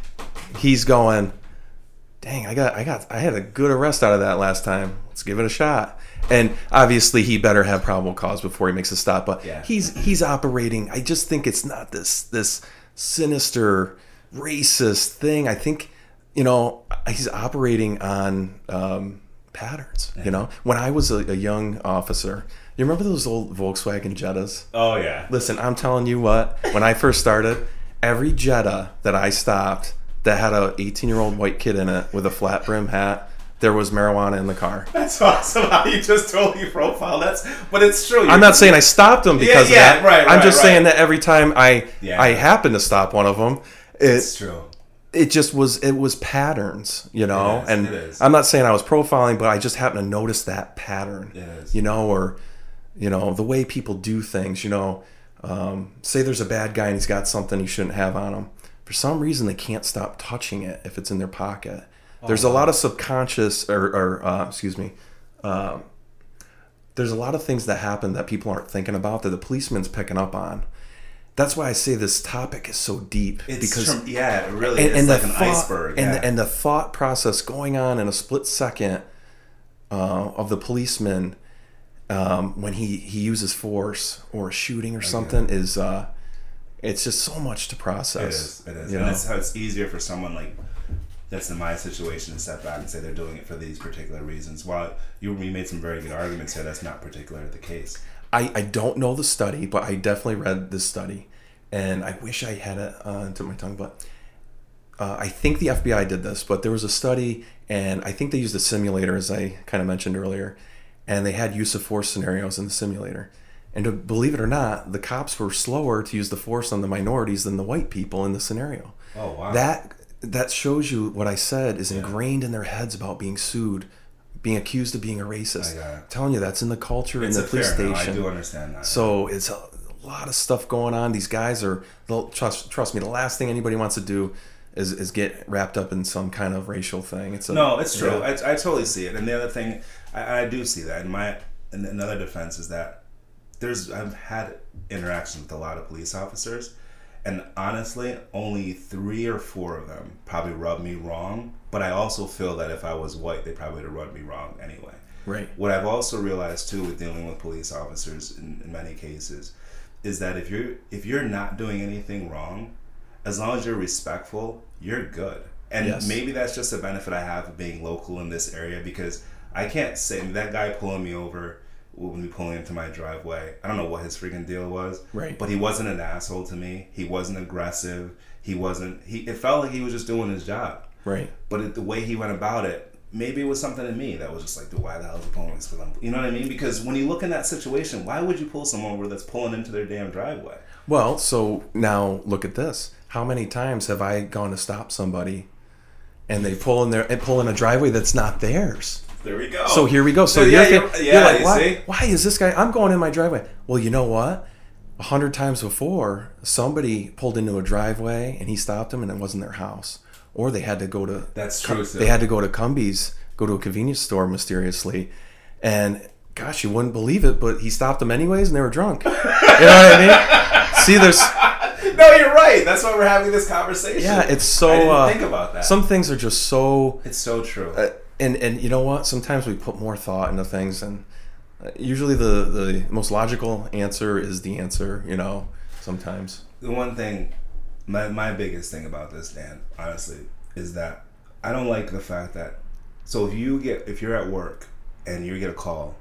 he's going, dang, I got, I got, I had a good arrest out of that last time. Let's give it a shot. And obviously, he better have probable cause before he makes a stop. But yeah. he's he's operating. I just think it's not this this sinister, racist thing. I think, you know, he's operating on um, patterns. You know, when I was a, a young officer, you remember those old Volkswagen Jettas? Oh yeah. Listen, I'm telling you what. When I first started, every Jetta that I stopped that had a eighteen year old white kid in it with a flat brim hat, there was marijuana in the car. That's awesome how you just totally profile. That's, but it's true. You're I'm not saying I stopped them because yeah, yeah, of that. Right, right, I'm just right. saying that every time I yeah. I happened to stop one of them, it, it's true. It just was it was patterns, you know. It is, and it is. I'm not saying I was profiling, but I just happened to notice that pattern. It is. You know, or you know the way people do things. You know, um, say there's a bad guy and he's got something he shouldn't have on him. For some reason, they can't stop touching it if it's in their pocket. Oh, there's a lot of subconscious, or, or uh, excuse me, uh, there's a lot of things that happen that people aren't thinking about that the policeman's picking up on. That's why I say this topic is so deep. It's because from, yeah, it really and, is and like the an thought, iceberg. And, yeah. the, and the thought process going on in a split second uh, of the policeman um, when he, he uses force or a shooting or okay. something is... Uh, it's just so much to process. It is. It is. You and know? that's how it's easier for someone like that's in my situation to step back and say they're doing it for these particular reasons. While you, you made some very good arguments here, that's not particularly the case. I, I don't know the study, but I definitely read this study, and I wish I had it uh, into my tongue. But uh, I think the F B I did this, but there was a study, and I think they used a simulator, as I kind of mentioned earlier, and they had use of force scenarios in the simulator. And to believe it or not, the cops were slower to use the force on the minorities than the white people in the scenario. Oh, wow. That that shows you what I said is ingrained yeah. in their heads about being sued, being accused of being a racist. I'm telling you, that's in the culture it's in the police fair, station. No, I do understand that. So it's a lot of stuff going on. These guys are, they'll trust trust me, the last thing anybody wants to do is, is get wrapped up in some kind of racial thing. It's a, no, it's true. Yeah. I, I totally see it. And the other thing, I, I do see that. And my and another defense is that there's I've had interactions with a lot of police officers, and honestly, only three or four of them probably rubbed me wrong. But I also feel that if I was white, they probably would have rubbed me wrong anyway. Right. What I've also realized too with dealing with police officers in, in many cases is that if you're if you're not doing anything wrong, as long as you're respectful, you're good. And yes. maybe that's just a benefit I have of being local in this area, because I can't say that guy pulling me over when we pulling into my driveway, I don't know what his freaking deal was. Right. But he wasn't an asshole to me. He wasn't aggressive. He wasn't he it felt like he was just doing his job. Right. But it, the way he went about it, maybe it was something in me that was just like, dude, why the hell is he pulling this? You know what I mean? Because when you look in that situation, why would you pull someone over that's pulling into their damn driveway? Well, so now look at this. How many times have I gone to stop somebody and they pull in their and pull in a driveway that's not theirs? There we go. So here we go. So, so yeah, you're, you're, you're yeah, like, you why, see? why is this guy? I'm going in my driveway. Well, you know what? A hundred times before, somebody pulled into a driveway and he stopped them, and it wasn't their house, or they had to go to that's true. They had to go to Cumbies, go to a convenience store mysteriously, and gosh, you wouldn't believe it, but he stopped them anyways, and they were drunk. You know what I mean? See, there's. No, you're right. That's why we're having this conversation. Yeah, it's so. I didn't uh, think about that. Some things are just so. It's so true. Uh, and and you know what? Sometimes we put more thought into things, and uh, usually the the most logical answer is the answer. You know, sometimes. The one thing, my my biggest thing about this, Dan, honestly, is that I don't like the fact that. So if you get if you're at work and you get a call.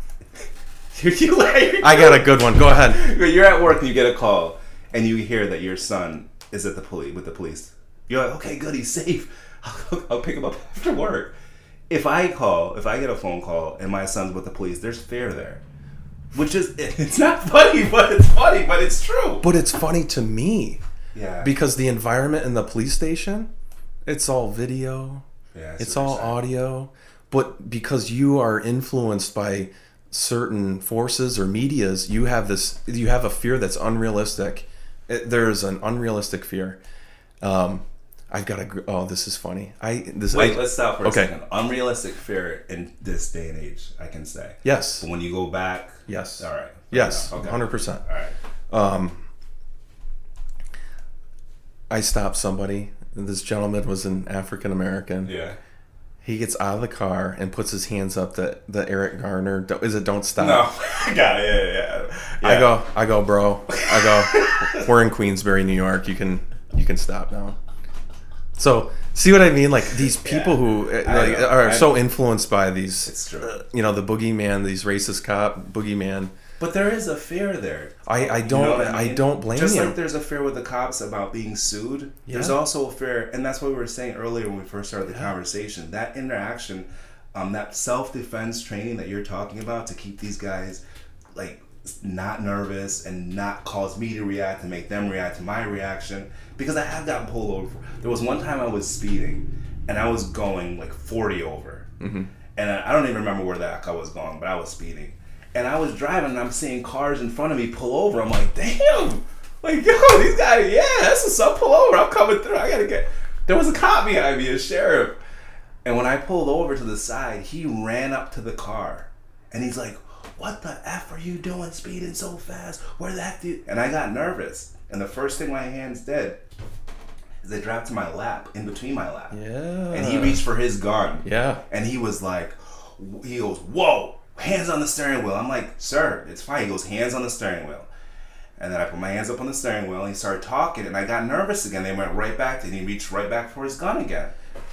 you like, I got a good one. Go ahead. You're at work and you get a call. And you hear that your son is at the police with the police. You're like, okay, good, he's safe. I'll, I'll pick him up after work. If I call, if I get a phone call and my son's with the police, there's fear there, which is it's not funny, but it's funny, but it's true. But it's funny to me, yeah, because the environment in the police station, it's all video, yeah, it's all audio, but because you are influenced by certain forces or medias, you have this, you have a fear that's unrealistic. There's an unrealistic fear. Um, I've got a. Oh, this is funny. I this. Wait, I, let's stop for okay. a second. Unrealistic fear in this day and age, I can say. Yes. But when you go back. Yes. All right. Yes. Okay. Hundred percent. All right. Um, I stopped somebody. This gentleman was an African American. Yeah. He gets out of the car and puts his hands up. The the Eric Garner. Is it "Don't Stop"? No. yeah, yeah, yeah, yeah. I go. I go, bro. I go. We're in Queensbury, New York. You can you can stop now. So see what I mean? Like these people yeah. who like, are I, so influenced by these. It's true. Uh, you know, the boogeyman, these racist cop boogeyman. But there is a fear there. I, I don't you know I, mean? I don't blame Just you. Just like there's a fear with the cops about being sued, yeah. there's also a fear, and that's what we were saying earlier when we first started the yeah. conversation. That interaction, um, that self-defense training that you're talking about to keep these guys like not nervous and not cause me to react and make them react to my reaction. Because I have gotten pulled over. There was one time I was speeding and I was going like forty over, mm-hmm. and I, I don't even remember where the heck I was going, but I was speeding. And I was driving and I'm seeing cars in front of me pull over. I'm like, damn. Like, yo, these guys, yeah, that's what's up, pull over. I'm coming through. I gotta get. There was a cop behind me, a sheriff. And when I pulled over to the side, he ran up to the car. And he's like, what the F are you doing speeding so fast? Where the heck do you... And I got nervous. And the first thing my hands did is they dropped to my lap, in between my lap. Yeah. And he reached for his gun. Yeah. And he was like, he goes, whoa. Hands on the steering wheel. I'm like, sir, it's fine. He goes, hands on the steering wheel. And then I put my hands up on the steering wheel and he started talking and I got nervous again. They went right back to and he reached right back for his gun again.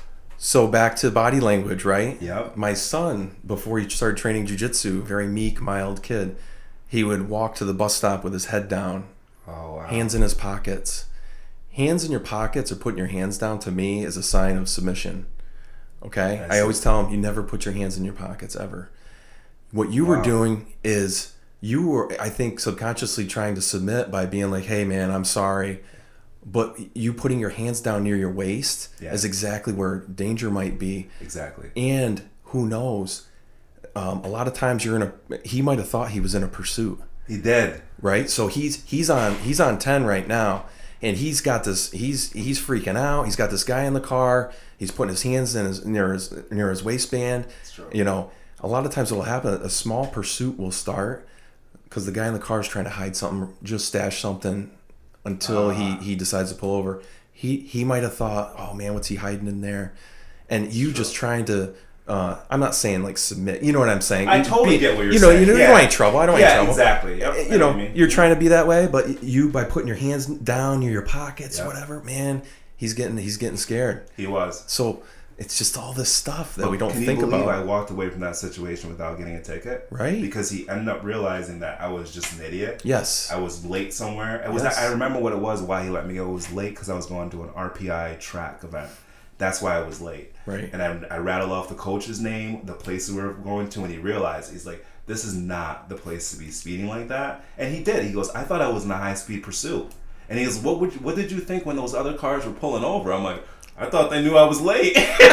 So back to body language, right? Yep. My son, before he started training jiu-jitsu, very meek, mild kid, he would walk to the bus stop with his head down, oh, wow. hands in his pockets. Hands in your pockets or putting your hands down to me is a sign of submission. Okay? I, I always tell him, you never put your hands in your pockets ever. What you wow. were doing is you were, I think, subconsciously trying to submit by being like, hey, man, I'm sorry. But you putting your hands down near your waist yeah. is exactly where danger might be. Exactly. And who knows? Um, a lot of times you're in a, he might have thought he was in a pursuit. He did. Right? So he's he's on he's on ten right now. and he's got this. He's he's freaking out. He's got this guy in the car. He's putting his hands in his near his near his waistband. That's true. You know, a lot of times what will happen, a small pursuit will start because the guy in the car is trying to hide something, just stash something until uh. he he decides to pull over. He he might have thought, oh man, what's he hiding in there? And you just trying to. Uh, I'm not saying like submit. You know what I'm saying? I totally be, get what you're you know, saying. You know, yeah. you don't want trouble. I don't yeah, want trouble. Exactly. Yep. You know, you you're trying to be that way, but you by putting your hands down near your pockets, yep. whatever, man, he's getting he's getting scared. He was. So it's just all this stuff that but we don't can think you believe about. I walked away from that situation without getting a ticket, right? Because he ended up realizing that I was just an idiot. Yes. I was late somewhere. It was. Yes. I remember what it was. Why he let me go. It was late because I was going to an R P I track event. That's why I was late. Right. And I, I rattled off the coach's name, the place we were going to, and he realized, he's like, this is not the place to be speeding like that. And he did. He goes, I thought I was in a high-speed pursuit. And he goes, what would you, what did you think when those other cars were pulling over? I'm like, I thought they knew I was late.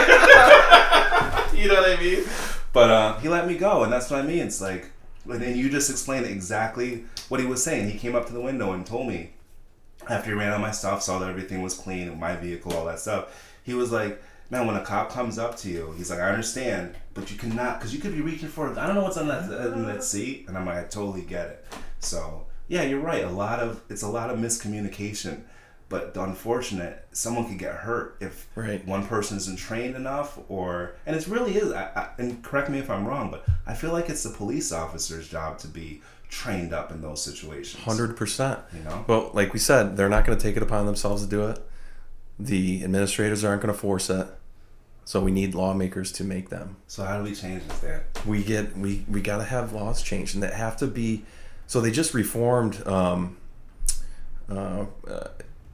You know what I mean? But uh, he let me go, and that's what I mean. It's like, and then you just explained exactly what he was saying. He came up to the window and told me, after he ran out my stuff, saw that everything was clean, my vehicle, all that stuff. He was like, man, when a cop comes up to you, he's like, I understand, but you cannot, because you could be reaching for, I don't know what's on that, in that seat. And I'm like, I totally get it. So, yeah, you're right. A lot of, it's a lot of miscommunication. But the unfortunate, someone could get hurt if right. one person isn't trained enough, or, and it really is, I, I, and correct me if I'm wrong, but I feel like it's the police officer's job to be trained up in those situations. one hundred percent. You know? Well, like we said, they're not going to take it upon themselves to do it. The administrators aren't going to force it, so we need lawmakers to make them. So how do we change this, Dan? We get we we got to have laws changed, and that have to be. So they just reformed. Um, uh, uh,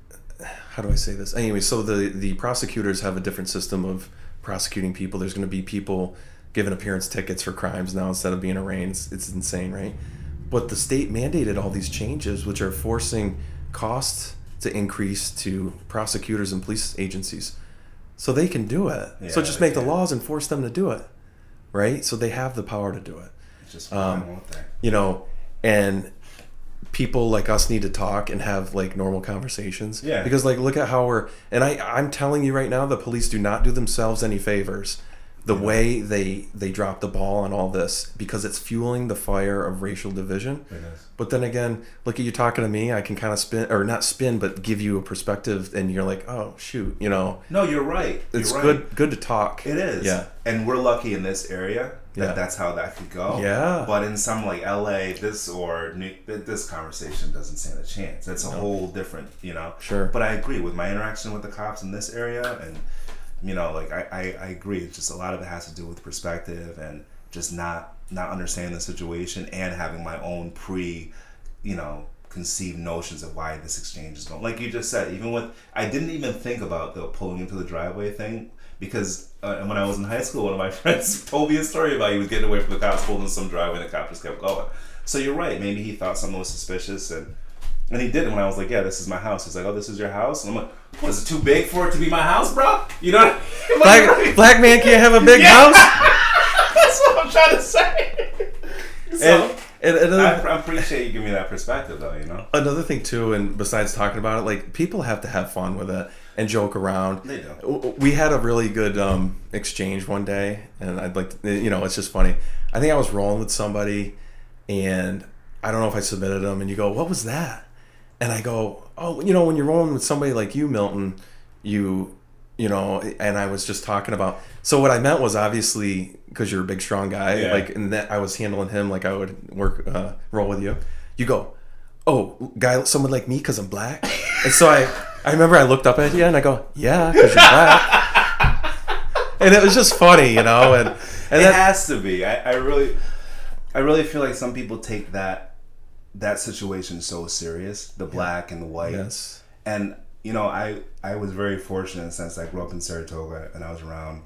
how do I say this? Anyway, so the the prosecutors have a different system of prosecuting people. There's going to be people given appearance tickets for crimes now instead of being arraigned. It's, it's insane, right? But the state mandated all these changes, which are forcing costs to increase to prosecutors and police agencies, so they can do it. Yeah, so just make the laws and force them to do it, right? So they have the power to do it. It's just fine, um, won't they? You know, and people like us need to talk and have like normal conversations. Yeah. Because like, look at how we're, and I, I'm telling you right now, the police do not do themselves any favors. The yeah. way they they drop the ball on all this, because it's fueling the fire of racial division. It is. But then again, look at you talking to me. I can kind of spin, or not spin, but give you a perspective, and you're like, oh shoot, you know. No, you're right. You're it's right. good good to talk. It is. Yeah. And we're lucky in this area that yeah. that's how that could go. Yeah. But in some like L A, this or New, this conversation doesn't stand a chance. It's a no. whole different, you know. Sure. But I agree with my interaction with the cops in this area, and you know, like I, I, I agree. It's just a lot of it has to do with perspective and just not not understanding the situation and having my own pre, you know, conceived notions of why this exchange is going. Like you just said, even with, I didn't even think about the pulling into the driveway thing, because uh, when I was in high school, one of my friends told me a story about he was getting away from the cops, pulling in some driveway, and the cop just kept going. So you're right. Maybe he thought something was suspicious, and and he did it when I was like, yeah, this is my house. He's like, oh, this is your house? And I'm like, what, is it too big for it to be my house, bro? You know what I mean? Black, right? Black man can't have a big yeah. house? That's what I'm trying to say. So, and, and another, I, I appreciate you giving me that perspective, though, you know? Another thing, too, and besides talking about it, like, people have to have fun with it and joke around. They do. We had a really good um, exchange one day, and I'd like to, you know, it's just funny. I think I was rolling with somebody, and I don't know if I submitted them, and you go, what was that? And I go, oh, you know, when you're rolling with somebody like you, Milton, you, you know, and I was just talking about, so what I meant was obviously, because you're a big, strong guy, yeah. like, and that I was handling him like I would work, uh, roll with you. You go, oh, guy, someone like me because I'm black? And so I, I remember I looked up at you and I go, yeah, because you're black. And it was just funny, you know, and, and it that, has to be. I, I really, I really feel like some people take that, that situation so serious, the black yeah. and the white. Yes. And, you know, I, I was very fortunate in the sense I grew up in Saratoga and I was around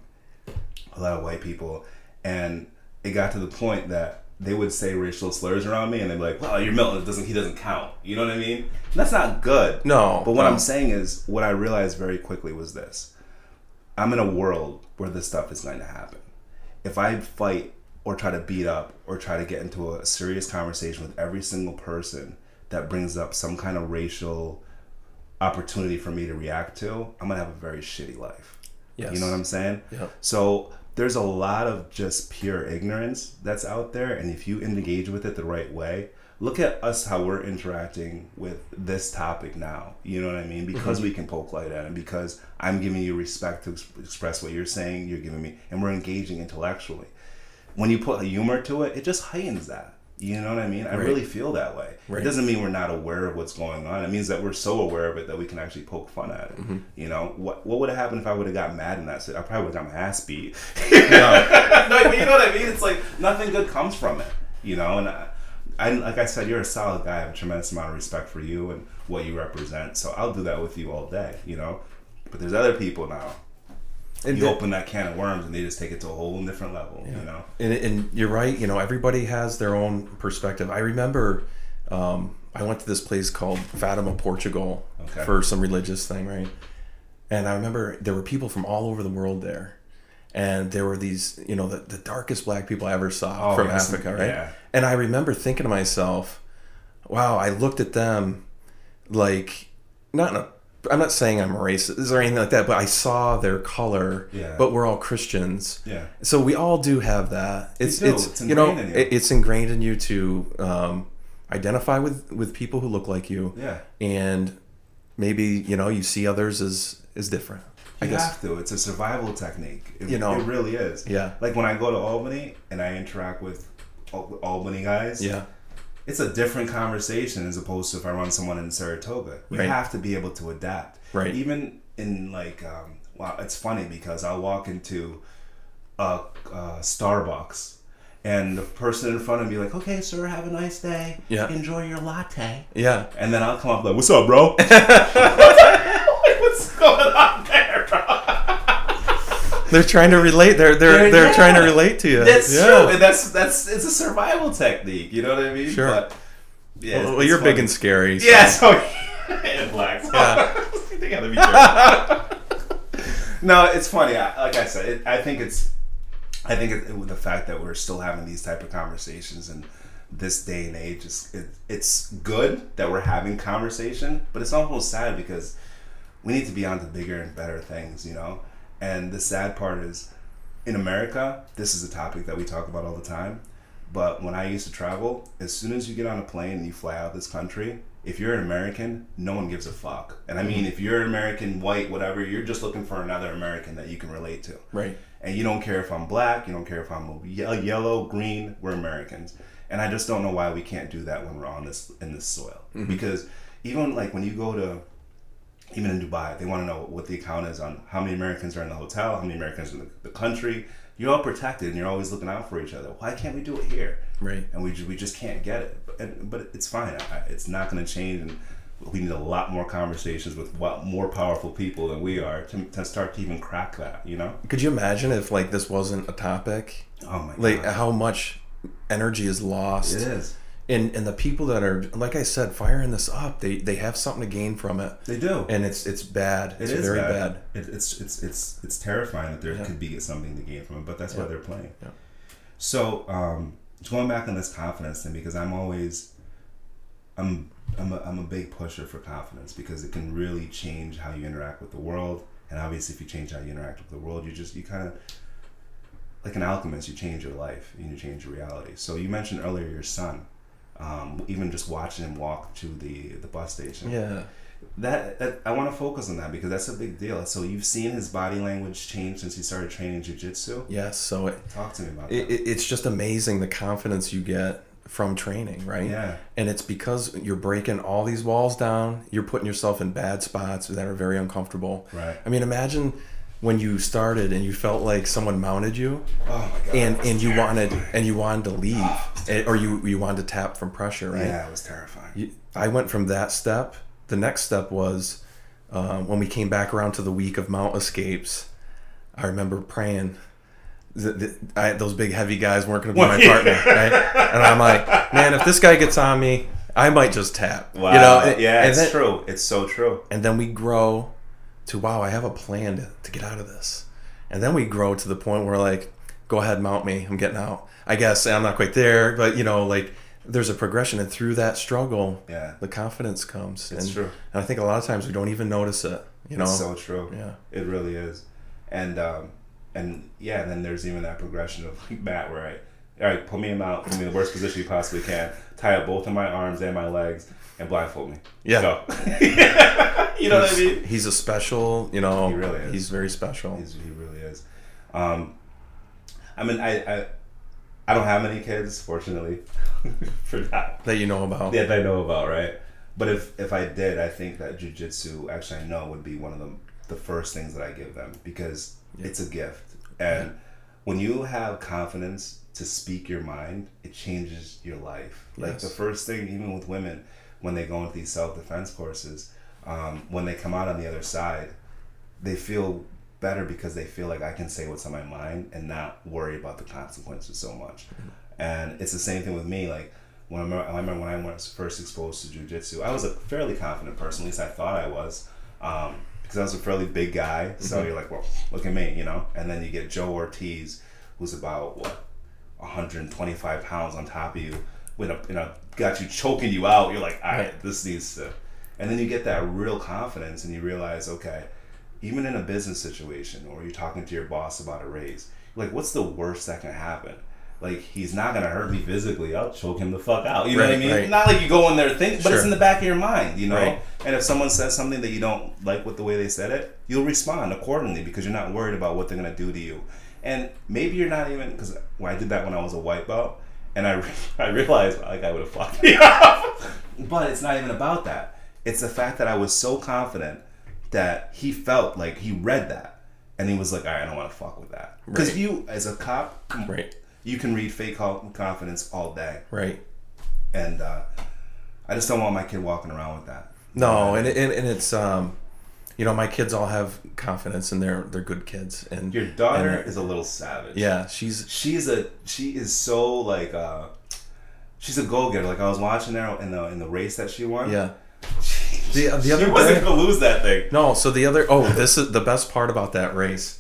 a lot of white people. And it got to the point that they would say racial slurs around me and they'd be like, well, you're Milton, it doesn't, he doesn't count. You know what I mean? And that's not good. No. But what no. I'm saying is, what I realized very quickly was this. I'm in a world where this stuff is going to happen. If I fight or try to beat up or try to get into a serious conversation with every single person that brings up some kind of racial opportunity for me to react to, I'm gonna have a very shitty life. Yes. You know what I'm saying? Yeah. So there's a lot of just pure ignorance that's out there, and if you engage with it the right way, look at us how we're interacting with this topic now. You know what I mean? Because mm-hmm. we can poke light at it, and because I'm giving you respect to ex- express what you're saying, you're giving me, and we're engaging intellectually. When you put humor to it, it just heightens that. You know what I mean? I right. really feel that way. Right. It doesn't mean we're not aware of what's going on. It means that we're so aware of it that we can actually poke fun at it. Mm-hmm. You know, what what would have happened if I would have got mad in that situation? I probably would have got my ass beat. no. no, you know what I mean? It's like nothing good comes from it. You know, and I, I, like I said, you're a solid guy. I have a tremendous amount of respect for you and what you represent. So I'll do that with you all day. You know, but there's other people now. And you the, open that can of worms and they just take it to a whole different level, yeah. you know? And, and you're right, you know, everybody has their own perspective. I remember um, I went to this place called Fatima, Portugal okay. for some religious thing, right? And I remember there were people from all over the world there. And there were these, you know, the, the darkest black people I ever saw oh, from yes, Africa, right? Yeah. And I remember thinking to myself, wow, I looked at them like, not in a I'm not saying I'm a racist or anything like that, but I saw their color. Yeah. But we're all Christians. Yeah. So we all do have that. It's it's, it's you know in you. it's ingrained in you to um, identify with, with people who look like you. Yeah. And maybe you know you see others as as different. You I guess. have to. It's a survival technique. It, you know, it really is. Yeah. Like when I go to Albany and I interact with Albany guys. Yeah. It's a different conversation as opposed to if I run someone in Saratoga. You right. have to be able to adapt. Right. Even in like, um, wow, it's funny because I'll walk into a, a Starbucks and the person in front of me like, okay, sir, have a nice day. Yeah. Enjoy your latte. Yeah. And then I'll come up like, what's up, bro? What the hell? Like, what's going on there, bro? They're trying to relate. They're they're they're, they're yeah. trying to relate to you. That's yeah. true, and that's that's it's a survival technique. You know what I mean? Sure. But, yeah, well, well you're funny. Big and scary. So. Yeah. So and black. So. Yeah. They gotta be careful. No, it's funny. I, like I said, it, I think it's, I think it, it, the fact that we're still having these type of conversations in this day and age is it, it's good that we're having conversation, but it's almost sad because we need to be on to bigger and better things. You know. And the sad part is, in America, this is a topic that we talk about all the time. But when I used to travel, as soon as you get on a plane and you fly out of this country, if you're an American, no one gives a fuck. And I mean, if you're an American, white, whatever, you're just looking for another American that you can relate to. Right. And you don't care if I'm black, you don't care if I'm yellow, green, we're Americans. And I just don't know why we can't do that when we're on this in this soil. Mm-hmm. Because even like when you go to, even in Dubai, they want to know what the account is on how many Americans are in the hotel, how many Americans are in the, the country. You're all protected and you're always looking out for each other. Why can't we do it here? Right. And we just, we just can't get it. But, and, but it's fine. I, it's not going to change. And we need a lot more conversations with what, more powerful people than we are to, to start to even crack that, you know? Could you imagine if like this wasn't a topic? Oh my God. Like how much energy is lost. It is. And and the people that are, like I said, firing this up, they, they have something to gain from it. They do, and it's it's bad. It's it is very bad. bad. It, it's it's it's it's terrifying that there yeah. could be something to gain from it, but that's yeah. why they're playing. Yeah. So um, going back on this confidence thing, because I'm always, I'm I'm a, I'm a big pusher for confidence because it can really change how you interact with the world, and obviously if you change how you interact with the world, you just you kind of like an alchemist, you change your life and you change your reality. So you mentioned earlier your son. Um, even just watching him walk to the, the bus station. Yeah. That, that I want to focus on that because that's a big deal. So you've seen his body language change since he started training jiu-jitsu? Yes. So it, Talk to me about it, that. It's just amazing the confidence you get from training, right? Yeah. And it's because you're breaking all these walls down. You're putting yourself in bad spots that are very uncomfortable. Right. I mean, imagine when you started and you felt like someone mounted you, oh my God, and and you terrifying. wanted and you wanted to leave, oh, or you you wanted to tap from pressure, right? Yeah, it was terrifying. You, I went from that step. The next step was um, when we came back around to the week of mount escapes. I remember praying that, that I, those big heavy guys weren't going to be my partner, right? And I'm like, man, if this guy gets on me, I might just tap. Wow. You know? Yeah, and it's then, true. It's so true. And then we grow to, wow, I have a plan to, to get out of this. And then we grow to the point where like, go ahead, mount me. I'm getting out. I guess I'm not quite there, but you know, like there's a progression, and through that struggle, yeah, the confidence comes. It's and, true. And I think a lot of times we don't even notice it. You know, it's so true. Yeah, it really is. And um, and yeah, and then there's even that progression of like Matt, where I, all right, put me in mount, put me in the worst position you possibly can, tie up both of my arms and my legs, and blindfold me. Yeah. Go. You know he's, what I mean? He's a special, you know. He really is. He's very special. He's, he really is. Um, I mean, I, I I don't have any kids, fortunately, for that. That you know about. Yeah, that I know about, right? But if, if I did, I think that jiu-jitsu, actually I know, would be one of the, the first things that I give them, because yeah. it's a gift. And yeah. when you have confidence to speak your mind, it changes your life. Yes. Like the first thing, even with women, when they go into these self-defense courses, um, when they come out on the other side, they feel better because they feel like I can say what's on my mind and not worry about the consequences so much. Mm-hmm. And it's the same thing with me. Like when I remember, I remember when I was first exposed to jiu-jitsu, I was a fairly confident person, at least I thought I was, um, because I was a fairly big guy. So mm-hmm. you're like, well, look at me, you know? And then you get Joe Ortiz, who's about, what, one hundred twenty-five pounds on top of you, with a, you know, got you choking you out. You're like, all right, right, this needs to. And then you get that real confidence and you realize, okay, even in a business situation or you're talking to your boss about a raise, like, what's the worst that can happen? Like, he's not going to hurt me physically. I'll choke him the fuck out. You know right, what I mean? Right. Not like you go in there think, but sure. it's in the back of your mind, you know? Right. And if someone says something that you don't like with the way they said it, you'll respond accordingly because you're not worried about what they're going to do to you. And maybe you're not even, because well, I did that when I was a white belt, and I, I realized like I would have fucked me up. But it's not even about that. It's the fact that I was so confident that he felt like he read that. And he was like, all right, I don't want to fuck with that. Because right. you, as a cop, right. you can read fake confidence all day. Right. And uh, I just don't want my kid walking around with that. No, and, and, and it's... um. You know, my kids all have confidence and they're they're good kids. And your daughter and is a little savage. Yeah, she's she's a she is so like uh, she's a go getter. Like I was watching her in the in the race that she won. Yeah. She, the the other she wasn't day, gonna lose that thing. No, so the other oh this is the best part about that race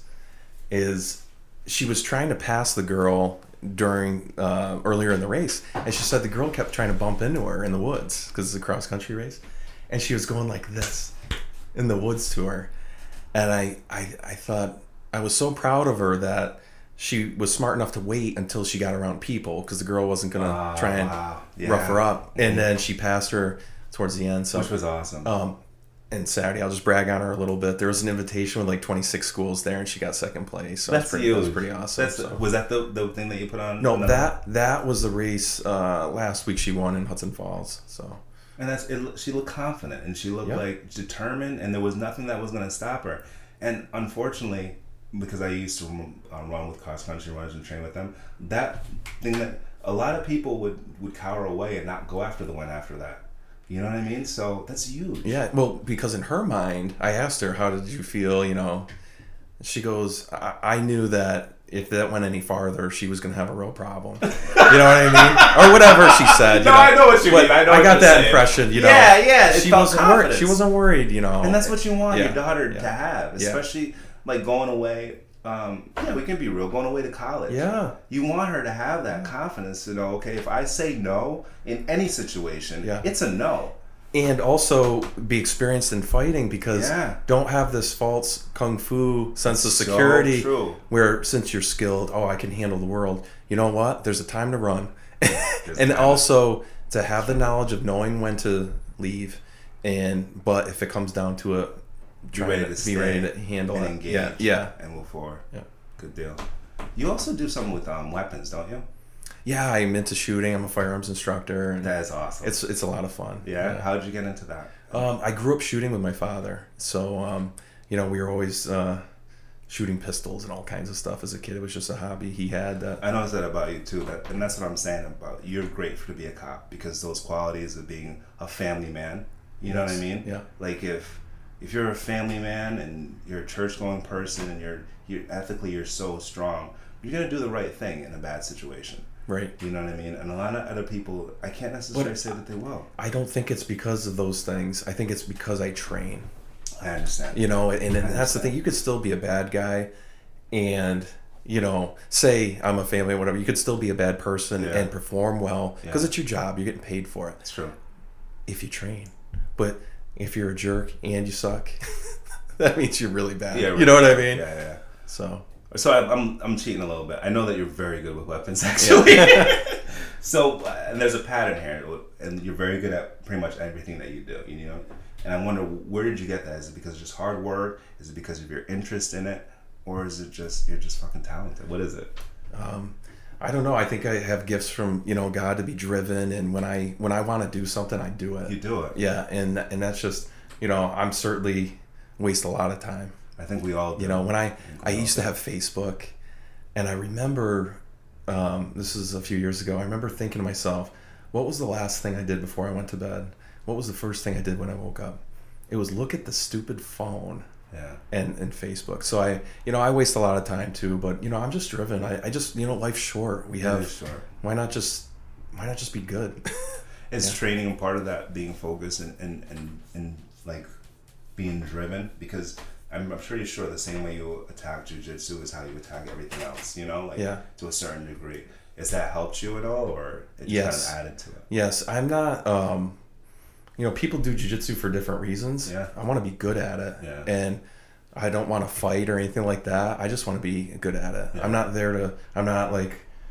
is she was trying to pass the girl during uh, earlier in the race, and she said the girl kept trying to bump into her in the woods because it's a cross country race, and she was going like this in the woods to her. And I, I I thought I was so proud of her that she was smart enough to wait until she got around people because the girl wasn't gonna uh, try and wow. yeah. rough her up. And then she passed her towards the end. So which was awesome. Um, and Saturday I'll just brag on her a little bit. There was an invitation with like twenty-six schools there, and she got second place. So that's pretty, huge. That was pretty awesome. That's so. Was that the the thing that you put on? No, that that was the race uh, last week. She won in Hudson Falls. So. And that's it, she looked confident and she looked yep. like determined, and there was nothing that was going to stop her. And unfortunately, because I used to uh, run with cross country runners and train with them, that thing that a lot of people would, would cower away and not go after the win after that. You know what I mean? So that's huge. Yeah, well, because in her mind, I asked her, how did you feel, you know? She goes, I, I knew that if that went any farther, she was going to have a real problem. You know what I mean? Or whatever she said. You no, know? I know what you mean. I know. I got that saying. impression. You know. Yeah, yeah. She wasn't worried. She wasn't worried. You know. And that's what you want yeah. your daughter yeah. to have, especially yeah. like going away. Um, yeah, we can be real. Going away to college. Yeah. You want her to have that confidence to know. Okay, if I say no in any situation, yeah. it's a no. And also be experienced in fighting because yeah. don't have this false kung fu sense of security so where since you're skilled, oh, I can handle the world. You know what? There's a time to run. And also to have the knowledge of knowing when to leave. And but if it comes down to it, be ready to, to be ready to handle and it. Engage yeah, yeah, and move forward. Yeah, good deal. You also do something with um, weapons, don't you? Yeah, I'm into shooting. I'm a firearms instructor. And that is awesome. It's it's a lot of fun. Yeah. yeah. How did you get into that? Um, I grew up shooting with my father, so um, you know we were always uh, shooting pistols and all kinds of stuff as a kid. It was just a hobby he had. That I noticed that about you too, that, and that's what I'm saying about you're great for to be a cop because those qualities of being a family man. You yes. know what I mean? Yeah. Like if if you're a family man and you're a church going person and you're you're ethically you're so strong, you're gonna do the right thing in a bad situation. Right. You know what I mean? And a lot of other people, I can't necessarily but say that they will. I don't think it's because of those things. I think it's because I train. I understand. You know, and, and that's the thing. You could still be a bad guy and you know, say I'm a family or whatever, you could still be a bad person yeah. and perform well because yeah. it's your job. You're getting paid for it. It's true. If you train. But if you're a jerk and you suck, that means you're really bad. Yeah, right. You know what I mean? Yeah, yeah. So, so I'm I'm cheating a little bit. I know that you're very good with weapons, actually. Yeah. So, and there's a pattern here, and you're very good at pretty much everything that you do. You know, and I wonder, where did you get that? Is it because of just hard work? Is it because of your interest in it, or is it just you're just fucking talented? What is it? Um, I don't know. I think I have gifts from, you know, God to be driven, and when I when I want to do something, I do it. You do it. Yeah, and and that's just, you know, I'm certainly waste a lot of time. I think we all do. You know, when I I used to have Facebook, and I remember, um, this is a few years ago, I remember thinking to myself, what was the last thing I did before I went to bed? What was the first thing I did when I woke up? It was look at the stupid phone. Yeah. And, and Facebook. So I, you know, I waste a lot of time too, but you know, I'm just driven. I, I just, you know, life's short. We have, short. why not just, why not just be good? Is yeah. training a part of that, being focused and, and, and, and like being driven? Because I'm, I'm pretty sure the same way you attack jiu-jitsu is how you attack everything else, you know, like yeah. to a certain degree. Has that helped you at all, or it just yes. kind of added to it? Yes. I'm not, um, you know, people do jiu-jitsu for different reasons. Yeah. I want to be good at it. Yeah. And I don't want to fight or anything like that. I just want to be good at it. Yeah. I'm not there to, I'm not like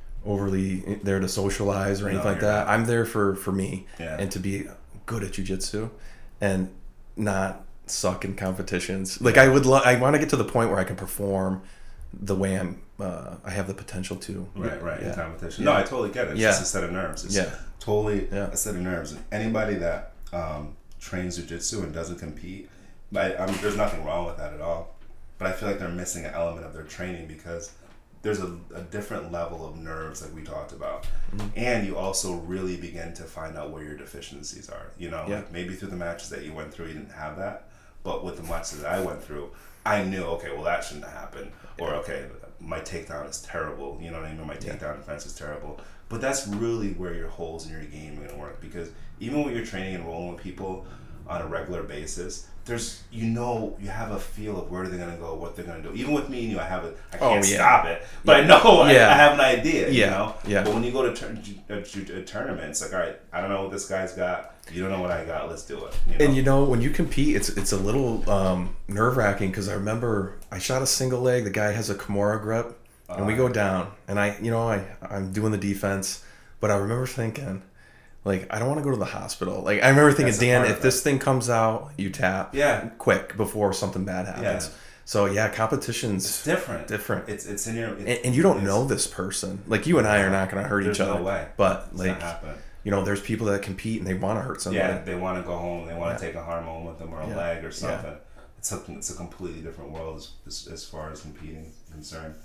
overly there to socialize or anything no, like that. Not. I'm there for, for me yeah. and to be good at jiu-jitsu and not suck in competitions. Like I would, lo- I want to get to the point where I can perform the way I'm, uh, I have the potential to. Right, right, yeah. in competition. Yeah. No, I totally get it. It's yeah. just a set of nerves. It's yeah. totally yeah. a set of nerves. And anybody that um, trains jiu-jitsu and doesn't compete, I, I mean, there's nothing wrong with that at all. But I feel like they're missing an element of their training because there's a, a different level of nerves like we talked about. Mm-hmm. And you also really begin to find out where your deficiencies are. You know, yeah. like maybe through the matches that you went through, you didn't have that. But with the matches that I went through, I knew, okay, well, that shouldn't have happened. Or, okay, my takedown is terrible. You know what I mean? My takedown yeah. defense is terrible. But that's really where your holes in your game are going to work. Because even when you're training and rolling with people on a regular basis, there's, you know, you have a feel of where they're going to go, what they're going to do. Even with me and you, I have a, I can't oh, yeah. stop it. But yeah. I know, yeah. I, I have an idea, yeah. you know? Yeah. But when you go to tur- a, a, a tournament, it's like, all right, I don't know what this guy's got. You don't know what I got. Let's do it. You know? And you know, when you compete, it's it's a little um, nerve-wracking because I remember I shot a single leg. The guy has a Kimura grip, and uh, we go down. And I, you know, I, I'm doing the defense. But I remember thinking, like, I don't want to go to the hospital. Like, I remember thinking, Dan, if this thing comes out, you tap yeah. quick before something bad happens. Yeah. So, yeah, competition's it's different. Different. It's it's in your... It's, and, and you don't know this person. Like, you and I are not going to hurt There's each other. no way. But, it's like, you know, there's people that compete and they want to hurt somebody. Yeah, they want to go home. They want yeah. to take a arm home with them or a yeah. leg or something. Yeah. It's something. It's a completely different world as, as, as far as competing is concerned.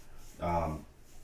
Um,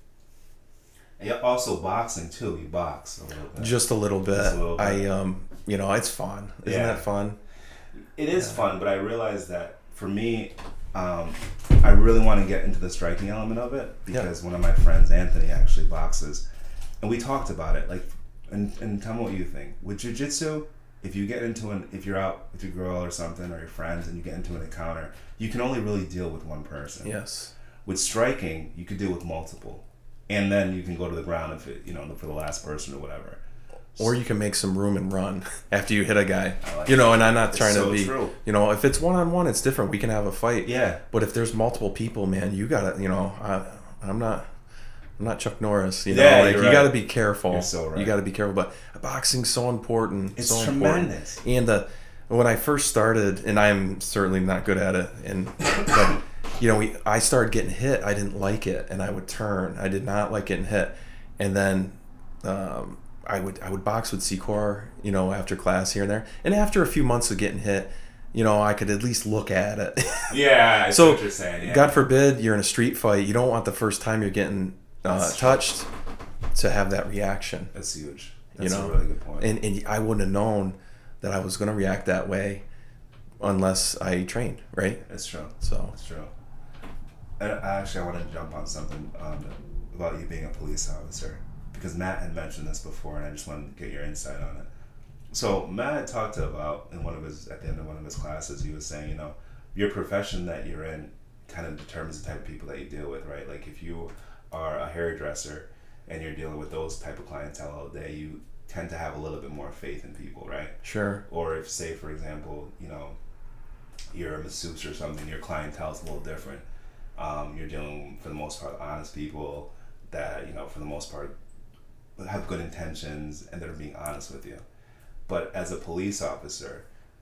and also boxing too. You box a little bit. Just a little bit. Just a little bit. I um, you know, it's fun. Isn't yeah. that fun? It is yeah. fun, but I realize that for me, um, I really want to get into the striking element of it because yeah. one of my friends, Anthony, actually boxes, and we talked about it. Like, and and tell me what you think. With jiu-jitsu, if you get into an, if you're out with your girl or something or your friends and you get into an encounter, you can only really deal with one person. Yes. With striking, you could deal with multiple, and then you can go to the ground if it, you know, for the last person or whatever. Or you can make some room and run after you hit a guy. Like you know, that. and I'm not It's trying so to be, true. you know, if it's one-on-one, it's different. We can have a fight. Yeah. But if there's multiple people, man, you gotta, you know, I, I'm not, I'm not Chuck Norris. You know, yeah, like you right. gotta be careful. You're so right. You gotta be careful. But boxing's so important. It's so tremendous. Important. And the, when I first started, and I'm certainly not good at it, and but you know, we, I started getting hit. I didn't like it, and I would turn. I did not like getting hit, and then. Um, I would I would box with Secor, you know, after class here and there. And after a few months of getting hit, you know, I could at least look at it. Yeah, I see so, what you're saying. Yeah. God forbid you're in a street fight. You don't want the first time you're getting uh, touched to have that reaction. That's huge. That's you know? a really good point. And, and I wouldn't have known that I was going to react that way unless I trained, right? It's true. So It's true. And I actually, I want to jump on something um, about you being a police officer. Because Matt had mentioned this before, and I just wanted to get your insight on it. So Matt had talked about in one of his at the end of one of his classes, he was saying, you know, your profession that you're in kind of determines the type of people that you deal with, right? Like if you are a hairdresser and you're dealing with those type of clientele all day, you tend to have a little bit more faith in people, right? Sure. Or if, say, for example, you know, you're a masseuse or something, your clientele is a little different. Um, you're dealing, for the most part, honest people that, you know, for the most part, have good intentions and that are being honest with you. But as a police officer,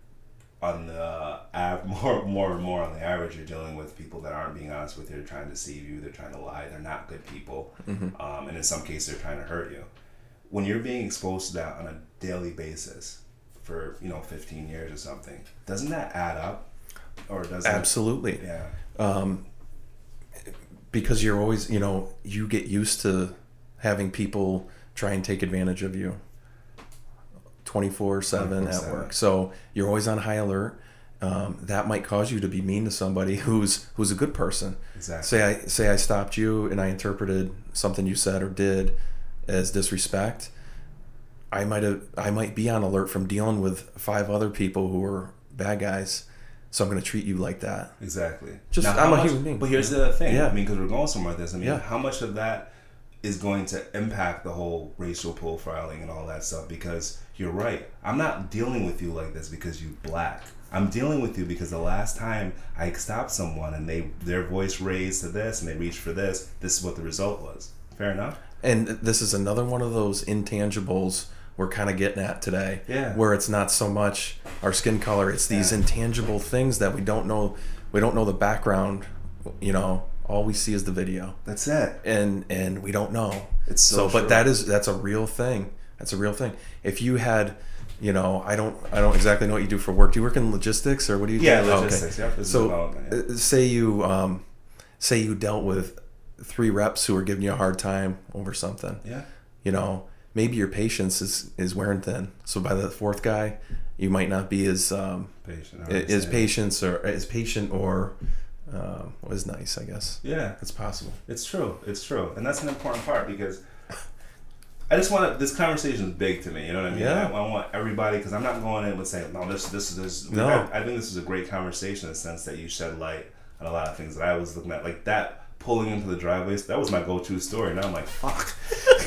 on the av- more, more and more on the average, you're dealing with people that aren't being honest with you. They're trying to deceive you. They're trying to lie. They're not good people. Mm-hmm. Um, and in some cases, they're trying to hurt you. When you're being exposed to that on a daily basis for, you know, fifteen years or something, doesn't that add up? Or does Absolutely. It, yeah. Um, because you're always, you know, you get used to having people try and take advantage of you twenty-four seven at work. So you're always on high alert. Um, that might cause you to be mean to somebody who's who's a good person. Exactly. Say I say I stopped you and I interpreted something you said or did as disrespect. I might have I might be on alert from dealing with five other people who are bad guys. So I'm going to treat you like that. Exactly. Just now, I'm a much, human being. But here's the thing. Yeah. I mean, because we're going somewhere with this. I mean, yeah. how much of that is going to impact the whole racial profiling and all that stuff? Because you're right. I'm not dealing with you like this because you're black. I'm dealing with you because the last time I stopped someone and they their voice raised to this and they reached for this, this is what the result was. Fair enough? And this is another one of those intangibles we're kind of getting at today. Yeah. Where it's not so much our skin color, it's these yeah. intangible things that we don't know we don't know the background, you know. All we see is the video. That's it. And and we don't know. It's so, so but that is that's a real thing. That's a real thing. If you had, you know, I don't I don't exactly know what you do for work. Do you work in logistics or what do you yeah, do? Yeah, logistics. Oh, okay. Yeah. So yeah. say you um say you dealt with three reps who were giving you a hard time over something. Yeah. You know, maybe your patience is, is wearing thin. So by the fourth guy, you might not be as um, patient, as patience or as patient or um, was nice, I guess. Yeah, it's possible. It's true. It's true, and that's an important part because I just want to. This conversation is big to me. You know what I mean? Yeah. I, I want everybody because I'm not going in with saying no. This this is this. No. I, I think this is a great conversation in the sense that you shed light on a lot of things that I was looking at, like that. Pulling into the driveways, that was my go-to story. Now I'm like, fuck.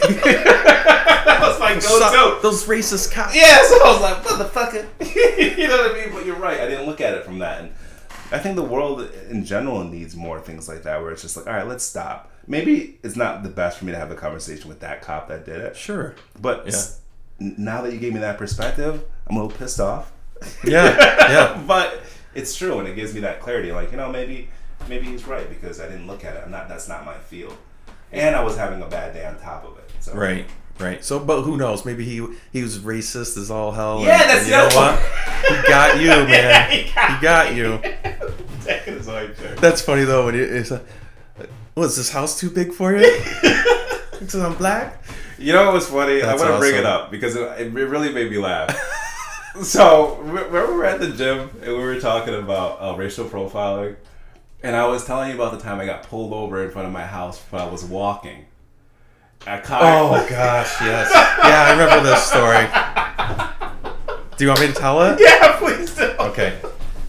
That was my go-to. Those racist cops. Yeah, so I was like, motherfucker. You know what I mean? But you're right. I didn't look at it from that. And I think the world in general needs more things like that, where it's just like, all right, let's stop. Maybe it's not the best for me to have a conversation with that cop that did it. Sure. But yeah. now that you gave me that perspective, I'm a little pissed off. Yeah, yeah. But it's true, and it gives me that clarity. Like, you know, maybe... Maybe he's right because I didn't look at it. I'm not. That's not my field, and I was having a bad day on top of it. So. Right, right. So, but who knows? Maybe he he was racist as all hell. Yeah, and, that's and you know what? He got you, man. Yeah, he got, he got you. Taking his own turn. That's funny though. When you, it's like, was this house too big for you? Because I'm black. You know what was funny? That's I want to awesome. bring it up because it, it really made me laugh. So remember we were at the gym and we were talking about uh, racial profiling. And I was telling you about the time I got pulled over in front of my house when I was walking. A car. Oh gosh, yes. Yeah, I remember this story. Do you want me to tell it? Yeah, please do. Okay.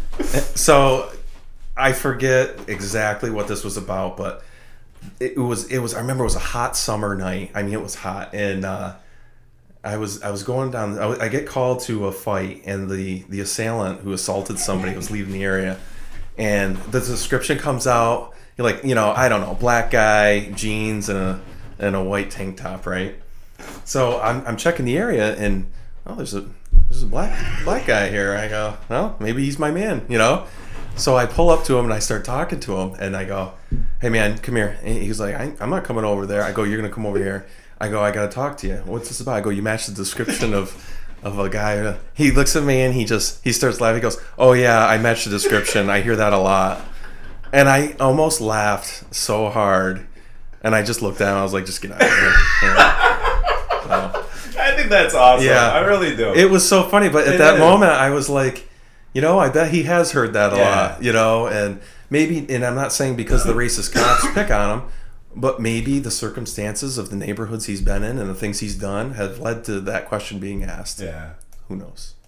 So I forget exactly what this was about, but it was it was I remember it was a hot summer night. I mean, it was hot, and uh, I was I was going down. I, was, I get called to a fight, and the the assailant who assaulted somebody was leaving the area. And the description comes out, you're like, you know, I don't know, black guy, jeans, and a and a white tank top, right? So I'm I'm checking the area, and oh, there's a there's a black black guy here. I go, well, maybe he's my man, you know. So I pull up to him and I start talking to him, and I go, hey man, come here. And he's like, I, I'm not coming over there. I go, you're gonna come over here. I go, I gotta talk to you. What's this about? I go, you match the description of. Of a guy. He looks at me and he just he starts laughing. He goes, oh yeah, I matched the description. I hear that a lot. And I almost laughed so hard, and I just looked down. I was like, just get out of here. Yeah. So, I think that's awesome. Yeah, I really do. It was so funny, but at it that is. moment I was like, you know, I bet he has heard that a yeah. lot, you know. And maybe, and I'm not saying because the racist cops pick on him, but maybe the circumstances of the neighborhoods he's been in and the things he's done have led to that question being asked. Yeah. Who knows?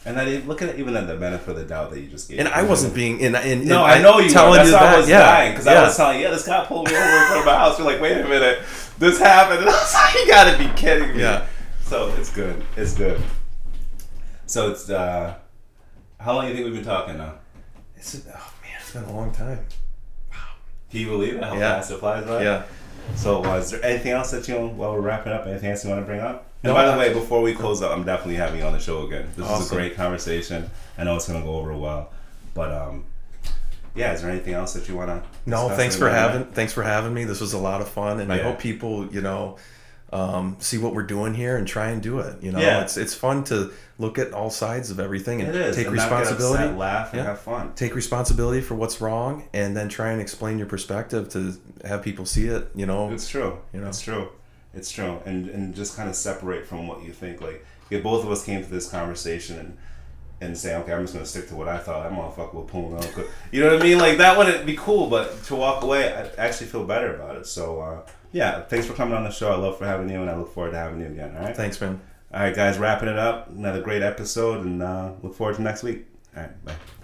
And then look at even at the benefit of the doubt that you just gave. And I wasn't being in. in, in no, I know you. Telling were. That's you why that. I was yeah. dying because yeah. I was telling you, yeah, this guy pulled me over in front of my house. You're like, wait a minute, this happened. And I was like, you gotta be kidding me. Yeah. So it's good. It's good. So it's uh, how long do you think we've been talking now? It's oh man, it's been a long time. Wow. Can you believe it? How yeah. fast it flies by? Yeah. So uh, is there anything else that you while we're wrapping up? Anything else you want to bring up? And no, by the way, before we close up, I'm definitely having you on the show again. This awesome. was a great conversation. I know it's going to go over well, but um, yeah. Is there anything else that you want to? No, thanks for having that? thanks for having me. This was a lot of fun, and yeah. I hope people, you know, um, see what we're doing here and try and do it. You know, yeah. it's it's fun to look at all sides of everything and it is. take and responsibility, not get upset, laugh, and yeah. have fun. Take responsibility for what's wrong, and then try and explain your perspective to have people see it. You know, it's true. You know, it's true. It's true, and and just kind of separate from what you think. Like if both of us came to this conversation and and say, okay, I'm just gonna stick to what I thought. That motherfucker will pull me out. You know what I mean? Like that wouldn't be cool. But to walk away, I actually feel better about it. So uh, yeah, thanks for coming on the show. I love for having you, and I look forward to having you again. All right. Thanks, man. All right, guys, wrapping it up. Another great episode, and uh, look forward to next week. All right, bye.